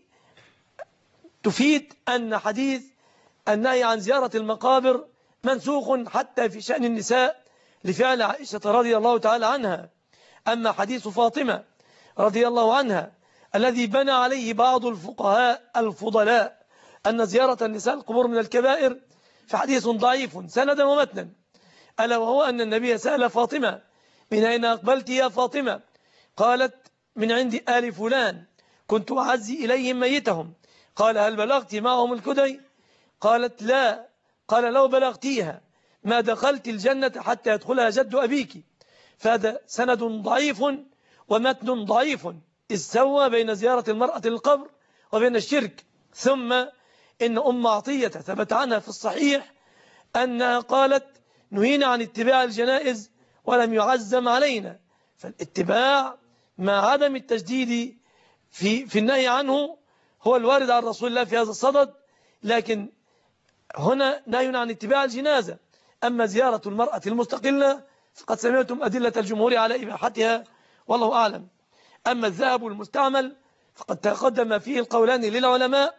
تفيد أن حديث النهي عن زيارة المقابر منسوخ حتى في شأن النساء لفعل عائشة رضي الله تعالى عنها. أما حديث فاطمة رضي الله عنها الذي بنى عليه بعض الفقهاء الفضلاء أن زيارة النساء القبور من الكبائر، فحديث ضعيف سندا ومتنا، ألا وهو أن النبي سأل فاطمة: من أين أقبلت يا فاطمة؟ قالت: من عند آل فلان، كنت أعزي إليهم ميتهم. قال: هل بلغت معهم الكدي؟ قالت: لا. قال: لو بلغتيها ما دخلت الجنة حتى يدخلها جد أبيك. فهذا سند ضعيف ومتن ضعيف، إذ سوى بين زيارة المرأة للقبر وبين الشرك. ثم إن أم عطية ثبت عنها في الصحيح أنها قالت: نهينا عن اتباع الجنائز ولم يعزم علينا. فالاتباع مع عدم التجديد في, في النهي عنه هو الوارد عن رسول الله في هذا الصدد، لكن هنا نهي عن اتباع الجنازة. أما زيارة المرأة المستقلة فقد سمعتم أدلة الجمهور على إباحتها، والله أعلم. أما الذهب المستعمل فقد تقدم فيه القولان للعلماء،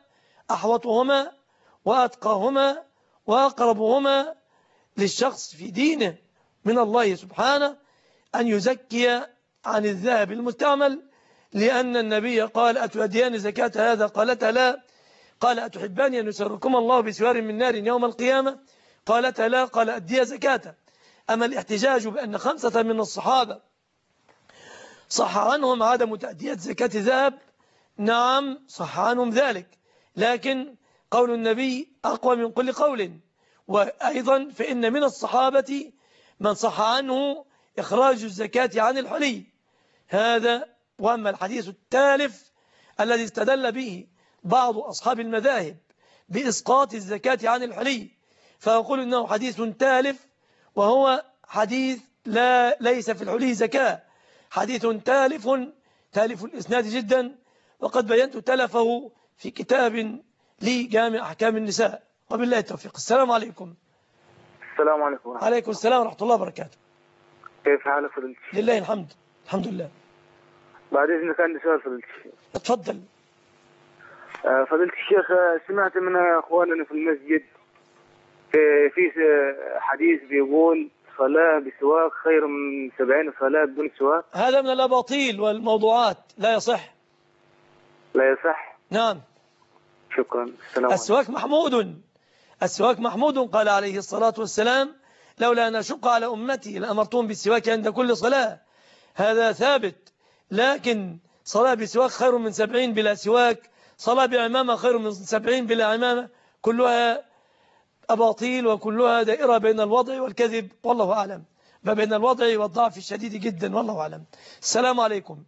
أحوطهما وأتقاهما وأقربهما للشخص في دينه من الله سبحانه أن يزكي عن الذهب المستعمل، لأن النبي قال: أتؤديان زكاة هذا؟ قالتا لا. قال: أتحبان أن يسركم الله بسوار من نار يوم القيامة؟ قالتا لا. قال: أديا زكاة. أما الاحتجاج بأن خمسة من الصحابة صح عنهم عدم تأدية زكاة ذهب، نعم صح عنهم ذلك، لكن قول النبي أقوى من كل قول. وأيضا فإن من الصحابة من صح عنه إخراج الزكاة عن الحلي، هذا. وأما الحديث التالف الذي استدل به بعض أصحاب المذاهب بإسقاط الزكاة عن الحلي، فأقول إنه حديث تالف، وهو حديث لا ليس في الحلي زكاة، حديث تالف تالف الإسناد جدا، وقد بينت تلفه في كتاب لي جامع أحكام النساء. وبالله التوفيق. السلام عليكم. السلام عليكم. عليكم السلام ورحمة الله وبركاته. كيف حالك فضيلتي؟ لله الحمد، الحمد لله. بعد إذنك عندي سؤال فضيلتي. اتفضل. فضيلة الشيخ، سمعت من أخواننا في المسجد في في حديث بيقول صلاة بسواك خير من سبعين صلاة بدون سواك. هذا من الأباطيل والموضوعات، لا يصح. لا يصح. نعم. شكرا. السلام السواك محمود، السواك محمود. قال عليه الصلاة والسلام: لولا أن أشق على أمتي لأمرتهم بالسواك عند كل صلاة. هذا ثابت. لكن صلاة بسواك خير من سبعين بلا سواك، صلاة بعمامة خير من سبعين بلا عمامة، كلها أباطيل وكلها دائرة بين الوضع والكذب، والله أعلم، بين الوضع والضعف الشديد جدا، والله أعلم. السلام عليكم.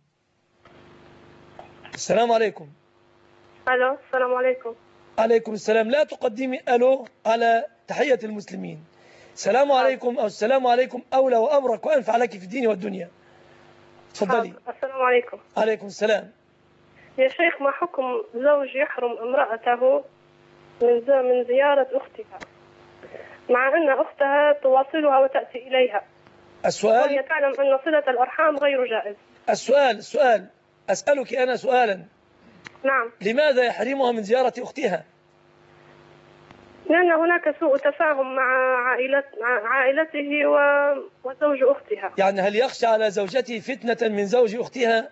السلام عليكم. ألو. السلام عليكم. عليكم السلام. لا تقدمي ألو على تحية المسلمين. السلام عليكم أو السلام عليكم أولى وأبرك وأنفع لك في الدين والدنيا. تفضلي. السلام عليكم. عليكم السلام. يا شيخ، ما حكم زوج يحرم امرأته من من زيارة أختها مع أن أختها تواصلها وتأتي إليها؟ السؤال، وهي تعلم أن صلة الأرحام غير جائز. السؤال السؤال أسألك أنا سؤالا. نعم. لماذا يحرمها من زيارة أختها؟ لأن هناك سوء تفاهم مع عائلة مع عائلته وزوج أختها. يعني هل يخشى على زوجته فتنة من زوج أختها؟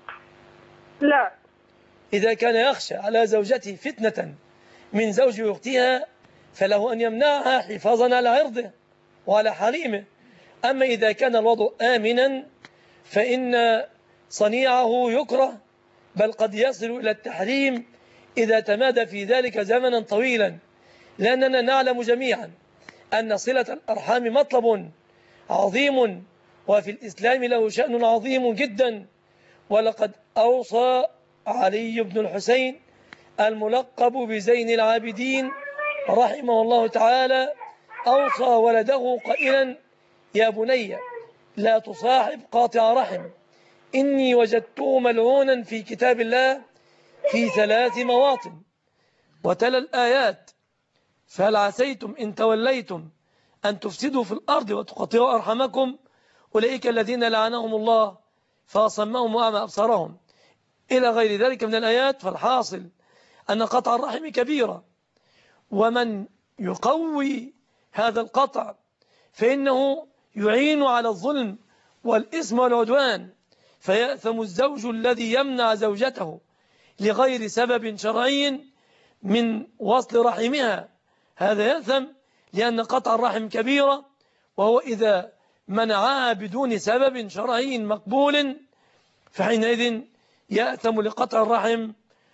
لا. إذا كان يخشى على زوجته فتنة من زوج أختها فله أن يمنعها حفاظا على عرضه وعلى حريمه. أما إذا كان الوضع آمنا فإن صنيعه يكره، بل قد يصل إلى التحريم إذا تمادى في ذلك زمنا طويلا، لأننا نعلم جميعا أن صلة الأرحام مطلب عظيم، وفي الإسلام له شأن عظيم جدا. ولقد أوصى علي بن الحسين الملقب بزين العابدين رحمه الله تعالى، أوصى ولده قائلا: يا بني لا تصاحب قاطع رحم، إني وجدته ملعونا في كتاب الله في ثلاث مواطن. وتلا الآيات: فهل عسيتم إن توليتم أن تفسدوا في الأرض وتقطعوا أرحامكم، أولئك الذين لعنهم الله فأصمهم وأعمى أبصارهم، إلى غير ذلك من الآيات. فالحاصل أن قطع الرحم كبيرة، ومن يقوي هذا القطع فإنه يعين على الظلم والإثم والعدوان، فيأثم الزوج الذي يمنع زوجته لغير سبب شرعي من وصل رحمها، هذا يأثم، لأن قطع الرحم كبيرة، وهو إذا منعها بدون سبب شرعي مقبول فحينئذ يأثم لقطع الرحم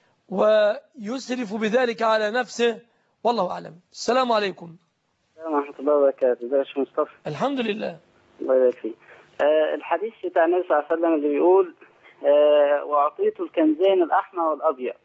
ويسرف بذلك على نفسه، والله أعلم. السلام عليكم. السلام ورحمة الله وبركاته. ازيك يا شيخ مصطفى؟ الحمد لله. الله يبارك فيك. آه الحديث بتاع النبي صلى الله عليه وسلم اللي بيقول آه وأعطيت الكنزين الأحمر والأبيض،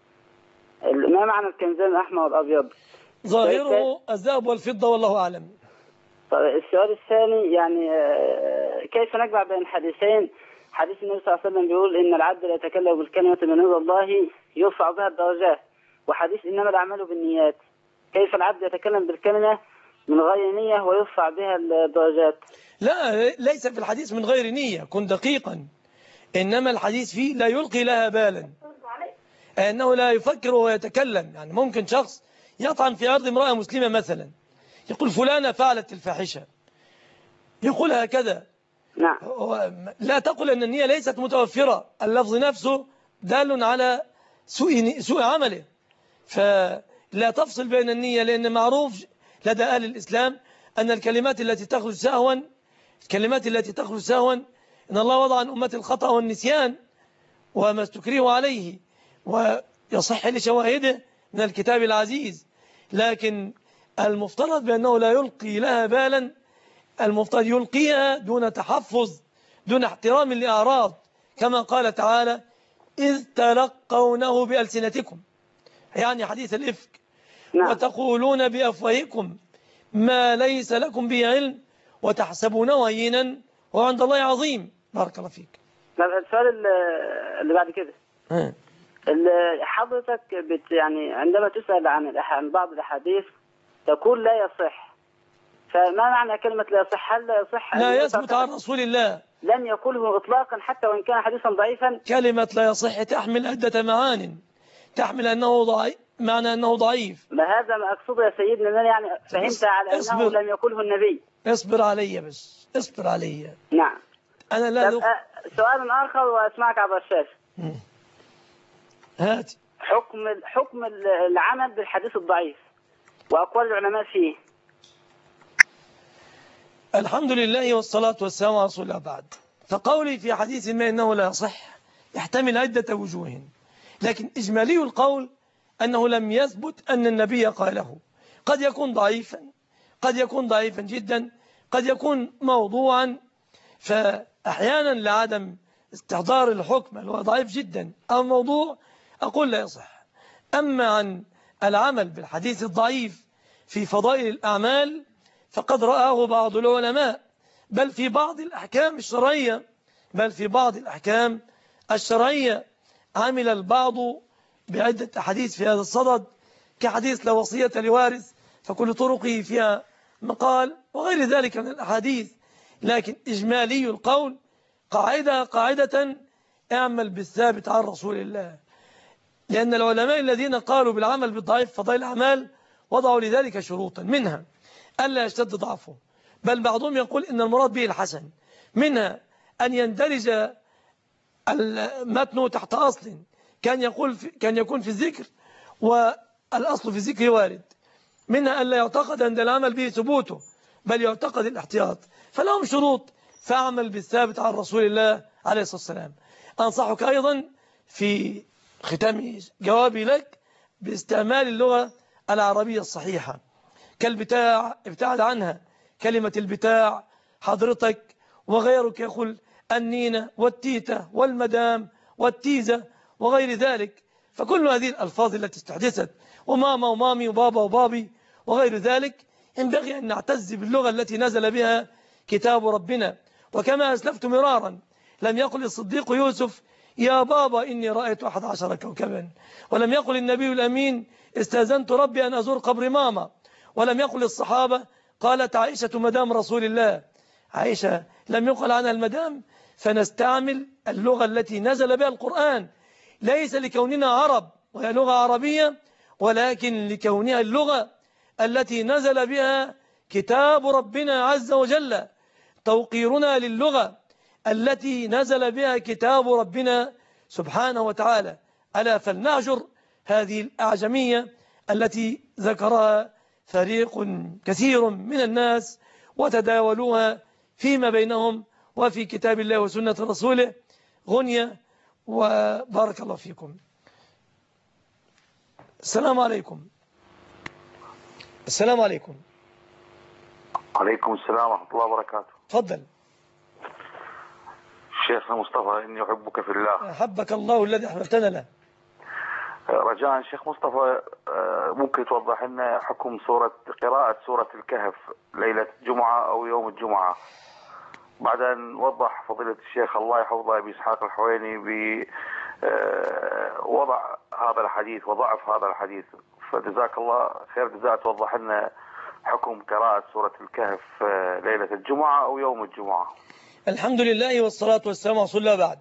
ما معنى الكنزين الأحمر والأبيض؟ ظاهره الذهب والفضة، والله أعلم. السؤال الثاني، يعني آه كيف نجمع بين الحديثين؟ حديث النبي صلى الله عليه وسلم بيقول إن العبد لا يتكلم بالكلمة من رضا الله يرفع بها الدرجات، وحديث إنما الأعمال بالنيات، كيف العبد يتكلم بالكلمة من غير نية ويرفع بها الدرجات؟ لا، ليس في الحديث من غير نية، كن دقيقا، إنما الحديث فيه لا يلقي لها بالا. أنه لا يفكر وهو يتكلم. يعني ممكن شخص يطعن في عرض امرأة مسلمة مثلا، يقول فلانة فعلت الفاحشة، يقول هكذا. نعم. لا تقل أن النية ليست متوفرة، اللفظ نفسه دال على سوء سوء عمله، فلا تفصل بين النية، لأن معروف لدى أهل الإسلام أن الكلمات التي تخرج سهوا الكلمات التي تخرج سهوا إن الله وضع عن أمة الخطأ والنسيان وما استكرهوا عليه، ويصح لشواهده من الكتاب العزيز، لكن المفترض بأنه لا يلقي لها بالا، المفترض يلقيها دون تحفظ، دون احترام لأعراض، كما قال تعالى إذ تلقونه بألسنتكم، يعني حديث الإفك. نعم. وتقولون بأفواهكم ما ليس لكم به علم وتحسبونه هينا وعند الله عظيم. بارك الله فيك. السؤال اللي بعد كده، حضرتك بت يعني عندما تسأل عن عن بعض الأحاديث تقول لا يصح، فما معنى كلمة لا يصح؟ هل لا يصح لا يثبت عن رسول الله، لم يقله إطلاقا حتى وإن كان حديثا ضعيفا؟ كلمة لا يصح تحمل عدة معان، تحمل أنه ضعيف، معنى أنه ضعيف. ما هذا ما أقصده يا سيدنا، أنا يعني فهمت على أنه لم يقله النبي. اصبر علي بس، اصبر علي. نعم. أنا لا لو... سؤال آخر وأسمعك عبر الشاشة. هات. حكم حكم العمل بالحديث الضعيف وأقوال العلماء فيه. الحمد لله والصلاة والسلام على رسول الله. بعد فقولي في حديث ما إنه لا يصح يحتمل عدة وجوه، لكن إجمالي القول أنه لم يثبت أن النبي قاله. قد يكون ضعيفا، قد يكون ضعيفا جدا، قد يكون موضوعا، فأحيانا لعدم استحضار الحكم اللي هو ضعيف جدا أو موضوع أقول لا يصح. أما عن العمل بالحديث الضعيف في فضائل الأعمال فقد رآه بعض العلماء، بل في بعض الأحكام الشرعية بل في بعض الأحكام الشرعية عمل البعض بعدة أحاديث في هذا الصدد، كحديث لا وصية لوارث فكل طرقه فيها مقال وغير ذلك من الأحاديث. لكن إجمالي القول قاعدة قاعدة اعمل بالثابت عن رسول الله، لأن العلماء الذين قالوا بالعمل بالضعيف فضائل الأعمال وضعوا لذلك شروطا، منها ألا يشتد ضعفه، بل بعضهم يقول إن المراد به الحسن، منها أن يندرج المتن تحت أصل كان يقول في كان يكون في الذكر والأصل في الذكر وارد، منها ألا يعتقد عند العمل به ثبوته بل يعتقد الاحتياط، فلهم شروط، فاعمل بالثابت عن رسول الله عليه الصلاة والسلام. أنصحك أيضا في ختام جوابي لك باستعمال اللغة العربية الصحيحة، كالبتاع ابتعد عنها، كلمة البتاع حضرتك وغيرك يقول النينة والتيتة والمدام والتيزة وغير ذلك، فكل هذه الألفاظ التي استحدثت وماما ومامي وبابا وبابي وغير ذلك ينبغي أن نعتز باللغة التي نزل بها كتاب ربنا. وكما أسلفت مرارا لم يقل الصديق يوسف يا بابا إني رأيت أحد عشر كوكبا، ولم يقل النبي الأمين استأذنت ربي أن أزور قبر ماما، ولم يقل الصحابة قالت عائشة مدام رسول الله. عائشة لم يقل عنها المدام، فنستعمل اللغة التي نزل بها القرآن، ليس لكوننا عرب وهي لغة عربية، ولكن لكونها اللغة التي نزل بها كتاب ربنا عز وجل، توقيرنا للغة التي نزل بها كتاب ربنا سبحانه وتعالى. ألا فلنهجر هذه الأعجمية التي ذكرها فريق كثير من الناس وتداولوها فيما بينهم وفي كتاب الله وسنة رسوله غنية. وبارك الله فيكم. السلام عليكم. السلام عليكم. عليكم السلام ورحمة الله وبركاته. تفضل. شيخنا مصطفى إني أحبك في الله. أحبك الله الذي أحببتنا له. رجاء شيخ مصطفى ممكن توضح لنا حكم سورة قراءة سورة الكهف ليلة الجمعة أو يوم الجمعة، بعد أن وضح فضيلة الشيخ الله يحفظه أبي إسحاق الحويني بوضع هذا الحديث وضعف هذا الحديث، فجزاك الله خير جزاء توضح لنا حكم قراءة سورة الكهف ليلة الجمعة أو يوم الجمعة. الحمد لله والصلاة والسلام على رسول الله. بعد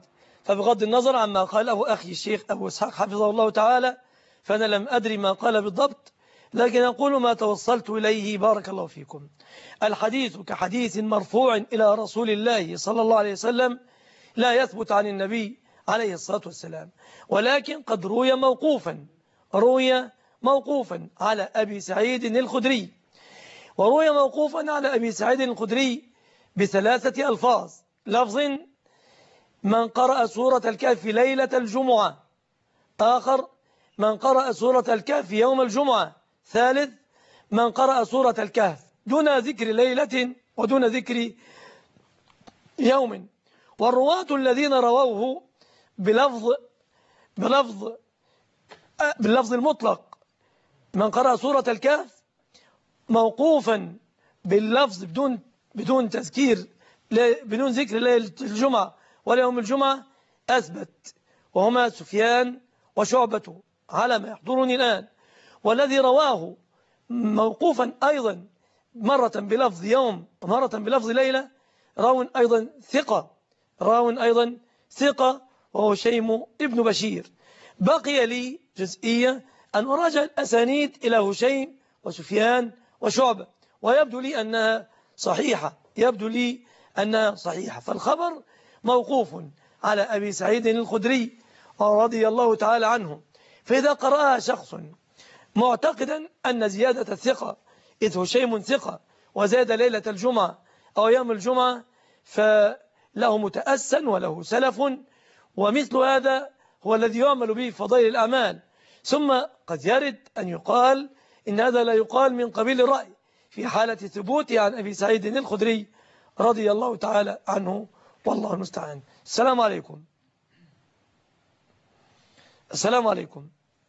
فبغض النظر عما قاله أخي الشيخ أبو إسحاق حفظه الله تعالى، فأنا لم أدري ما قال بالضبط، لكن أقول ما توصلت إليه بارك الله فيكم. الحديث كحديث مرفوع إلى رسول الله صلى الله عليه وسلم لا يثبت عن النبي عليه الصلاة والسلام، ولكن قد روي موقوفا روي موقوفا على أبي سعيد الخدري، وروي موقوفا على أبي سعيد الخدري بثلاثة ألفاظ: لفظ من قرأ سورة الكهف ليلة الجمعة، آخر من قرأ سورة الكهف يوم الجمعة، ثالث من قرأ سورة الكهف دون ذكر ليلة ودون ذكر يوم. والرواة الذين رووه بلفظ بلفظ باللفظ المطلق من قرأ سورة الكهف موقوفا باللفظ بدون بدون تذكير بدون ذكر ليلة الجمعة ولا يوم الجمعة أثبت، وهما سفيان وشعبة على ما يحضرني الآن. والذي رواه موقوفا أيضا مرة بلفظ يوم ومرة بلفظ ليلة راو أيضا ثقة راو أيضا ثقة وهو شيم ابن بشير. بقي لي جزئية أن أراجع الأسانيد إلى هشيم وسفيان وشعبة، ويبدو لي أنها صحيحة يبدو لي أنها صحيحة فالخبر موقوف على أبي سعيد الخدري رضي الله تعالى عنه. فإذا قرأها شخص معتقدا أن زيادة الثقة إذ هشيم ثقة وزاد ليلة الجمعة أو يوم الجمعة فله متأسن وله سلف، ومثل هذا هو الذي يعمل به فضائل الأعمال. ثم قد يرد أن يقال إن هذا لا يقال من قبيل الرأي في حالة ثبوته عن أبي سعيد الخدري رضي الله تعالى عنه، والله المستعان. السلام عليكم. السلام عليكم.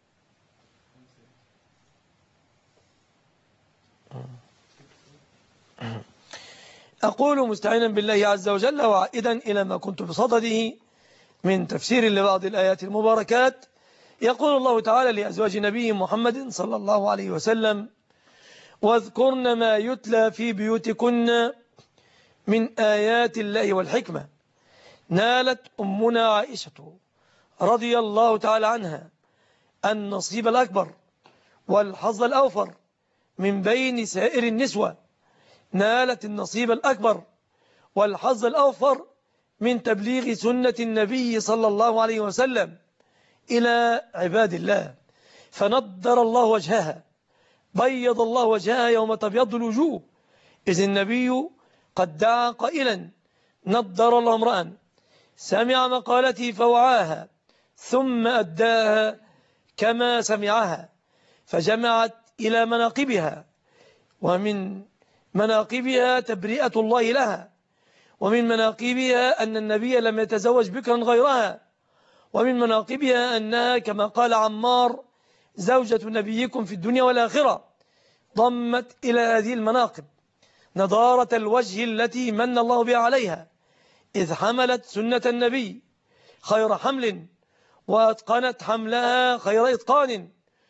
أقول مستعينا بالله عز وجل وعائدا إلى ما كنت بصدده من تفسير لبعض الآيات المباركات. يقول الله تعالى لأزواج نبيه محمد صلى الله عليه وسلم: واذكرن ما يتلى في بيوتكن من آيات الله والحكمة. نالت أمنا عائشة رضي الله تعالى عنها النصيب الأكبر والحظ الأوفر من بين سائر النسوة، نالت النصيب الأكبر والحظ الأوفر من تبليغ سنة النبي صلى الله عليه وسلم إلى عباد الله، فنضر الله وجهها بيض الله وجهها يوم تبيض الوجوه، إذ النبي قد دعا قائلا: نضر الله امرأ سمع مقالتي فوعاها ثم أداها كما سمعها، فجمعت إلى مناقبها، ومن مناقبها تبرئة الله لها، ومن مناقبها أن النبي لم يتزوج بكرا غيرها، ومن مناقبها أنها كما قال عمار زوجة نبيكم في الدنيا والآخرة. ضمت إلى هذه المناقب نضارة الوجه التي من الله بها عليها، إذ حملت سنة النبي خير حمل وأتقنت حملها خير إتقان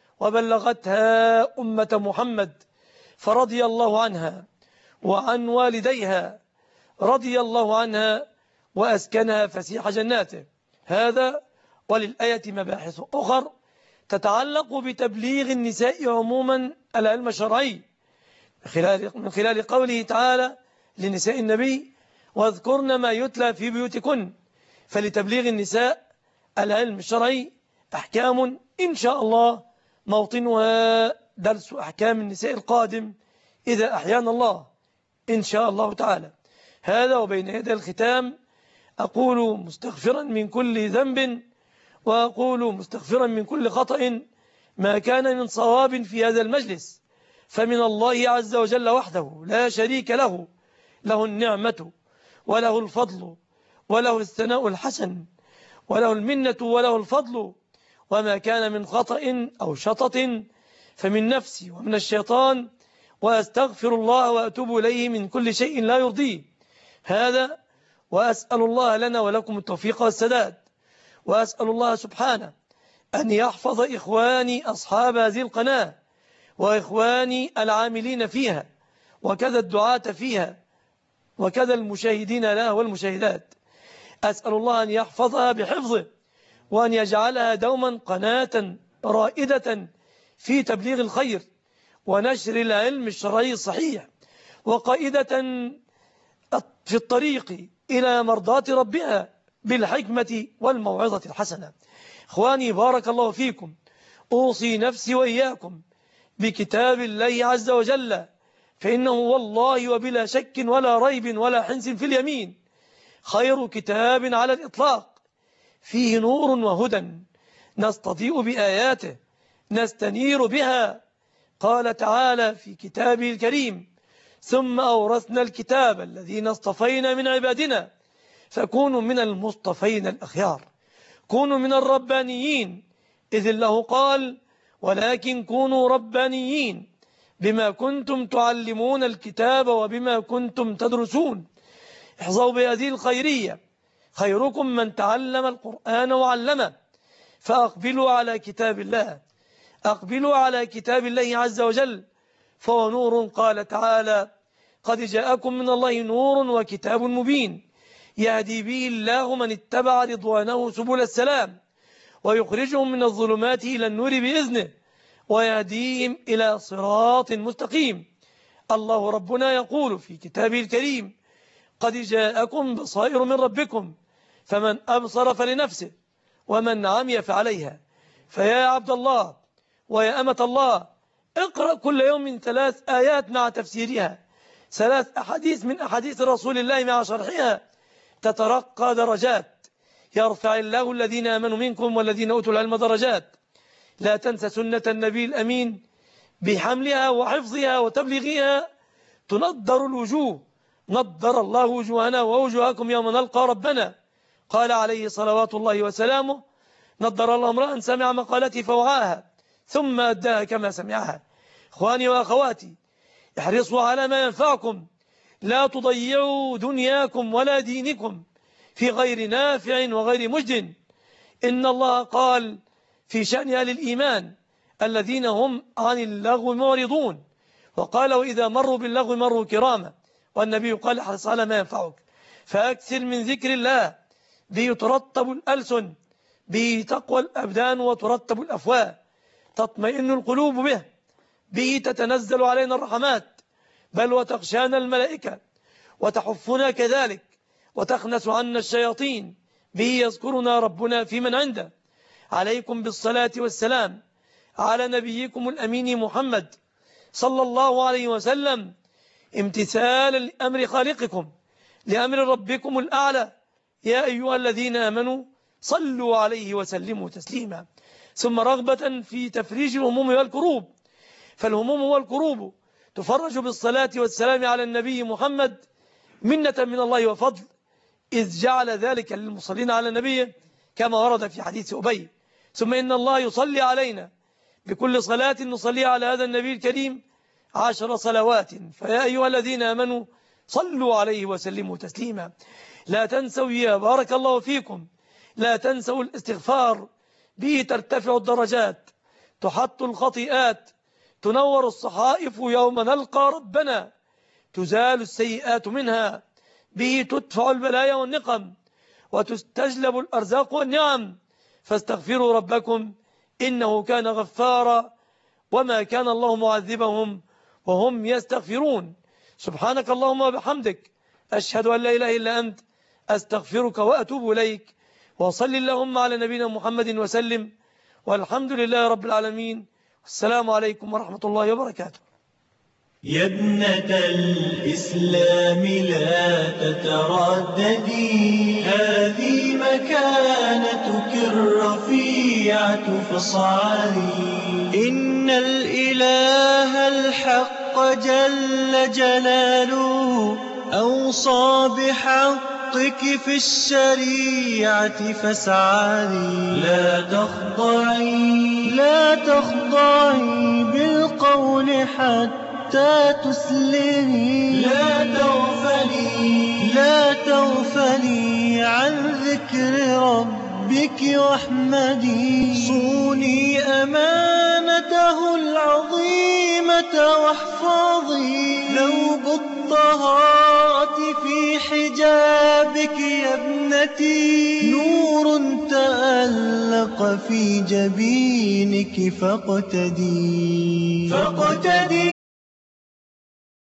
وبلغتها أمة محمد، فرضي الله عنها وعن والديها، رضي الله عنها وأسكنها فسيح جناته. هذا وللآية مباحث أخر تتعلق بتبليغ النساء عموما العلم الشرعي من خلال قوله تعالى لنساء النبي: واذكرن ما يتلى في بيوتكن. فلتبليغ النساء العلم الشرعي أحكام إن شاء الله موطنها درس أحكام النساء القادم إذا أحيانا الله إن شاء الله تعالى. هذا وبين يدي الختام أقول مستغفرا من كل ذنب وأقول مستغفرا من كل خطأ ما كان من صواب في هذا المجلس، فمن الله عز وجل وحده لا شريك له، له النعمة وله الفضل وله الثناء الحسن وله المنة وله الفضل، وما كان من خطأ أو شطط فمن نفسي ومن الشيطان، وأستغفر الله وأتوب إليه من كل شيء لا يرضيه. هذا وأسأل الله لنا ولكم التوفيق والسداد، وأسأل الله سبحانه أن يحفظ إخواني أصحاب هذه القناة وإخواني العاملين فيها وكذا الدعاة فيها وكذا المشاهدين لها والمشاهدات، أسأل الله أن يحفظها بحفظه، وأن يجعلها دوما قناة رائدة في تبليغ الخير ونشر العلم الشرعي الصحيح، وقائدة في الطريق إلى مرضاة ربها بالحكمة والموعظة الحسنة. إخواني بارك الله فيكم، أوصي نفسي وإياكم بكتاب الله عز وجل، فإنه والله وبلا شك ولا ريب ولا حنس في اليمين خير كتاب على الإطلاق، فيه نور وهدى نستضيء بآياته نستنير بها. قال تعالى في كتابه الكريم: ثم أورثنا الكتاب الذين اصطفينا من عبادنا فكونوا من المصطفين الأخيار، كونوا من الربانيين، إذ الله قال: ولكن كونوا ربانيين بما كنتم تعلمون الكتاب وبما كنتم تدرسون. احظوا بهذه الخيرية، خيركم من تعلم القرآن وعلمه. فأقبلوا على كتاب الله، أقبلوا على كتاب الله عز وجل، فهو نور. قال تعالى: قد جاءكم من الله نور وكتاب مبين يهدي به الله من اتبع رضوانه سبل السلام ويخرجهم من الظلمات إلى النور بإذنه ويهديهم إلى صراط مستقيم. الله ربنا يقول في كتابه الكريم: قد جاءكم بصائر من ربكم فمن أبصر فلنفسه ومن عمي فعليها. فيا عبد الله ويا أمة الله، اقرأ كل يوم ثلاث آيات مع تفسيرها، ثلاث أحاديث من أحاديث رسول الله مع شرحها، تترقى درجات. يرفع الله الذين آمنوا منكم والذين أوتوا العلم درجات. لا تنسى سنة النبي الأمين، بحملها وحفظها وتبليغها تنضر الوجوه. نضر الله وجوهنا ووجوهكم يوم نلقى ربنا. قال عليه صلوات الله وسلامه: نضر الله امرأ سمع مقالتي فوعاها ثم أداها كما سمعها. إخواني وأخواتي، احرصوا على ما ينفعكم، لا تضيعوا دنياكم ولا دينكم في غير نافع وغير مجد. إن الله قال في شأن أهل الإيمان: الذين هم عن اللغو معرضون، وقال: وإذا مروا باللغو مروا كراما. والنبي قال: احرص على ما ينفعك، فأكثر من ذكر الله، به ترطب الألسن، به تقوى الأبدان وترتب الأفواه، تطمئن القلوب به، به تتنزل علينا الرحمات، بل وتغشانا الملائكة وتحفنا كذلك، وتخنس عنا الشياطين، به يذكرنا ربنا في من عنده. عليكم بالصلاة والسلام على نبيكم الأمين محمد صلى الله عليه وسلم، امتثالا لأمر خالقكم، لأمر ربكم الأعلى. يا أيها الذين آمنوا صلوا عليه وسلموا تسليما. ثم رغبة في تفريج الهموم والكروب، فالهموم والكروب تفرج بالصلاة والسلام على النبي محمد منة من الله وفضل، إذ جعل ذلك للمصلين على النبي كما ورد في حديث أبي. ثم إن الله يصلي علينا بكل صلاة نصلي على هذا النبي الكريم عشر صلوات. فيا أيها الذين آمنوا صلوا عليه وسلموا تسليما. لا تنسوا يا بارك الله فيكم، لا تنسوا الاستغفار، به ترتفع الدرجات، تحط الخطيئات، تنور الصحائف يوم نلقى ربنا، تزال السيئات منها، به تدفع البلايا والنقم، وتستجلب الأرزاق والنعم. فاستغفروا ربكم إنه كان غفارا، وما كان الله معذبهم وهم يستغفرون. سبحانك اللهم وبحمدك، أشهد أن لا إله إلا أنت، أستغفرك وأتوب إليك. وصل اللهم على نبينا محمد وسلم، والحمد لله رب العالمين. السلام عليكم ورحمة الله وبركاته. يا ابنة الإسلام لا تترددي، هذه مكانتك الرفيعة فاصعدي. إن الإله الحق جل جلاله أوصى بحقك في الشريعة فاسعدي. لا تخضعي لا تخضعي بالقول حتى تسلمي، لا تغفلي لا تغفلي عن ذكر ربك واحمدي. صوني أمانته العظيمة واحفظي ذوب الطهارة في حجابك يا ابنتي نور تألق في جبينك فاقتدي فاقتدي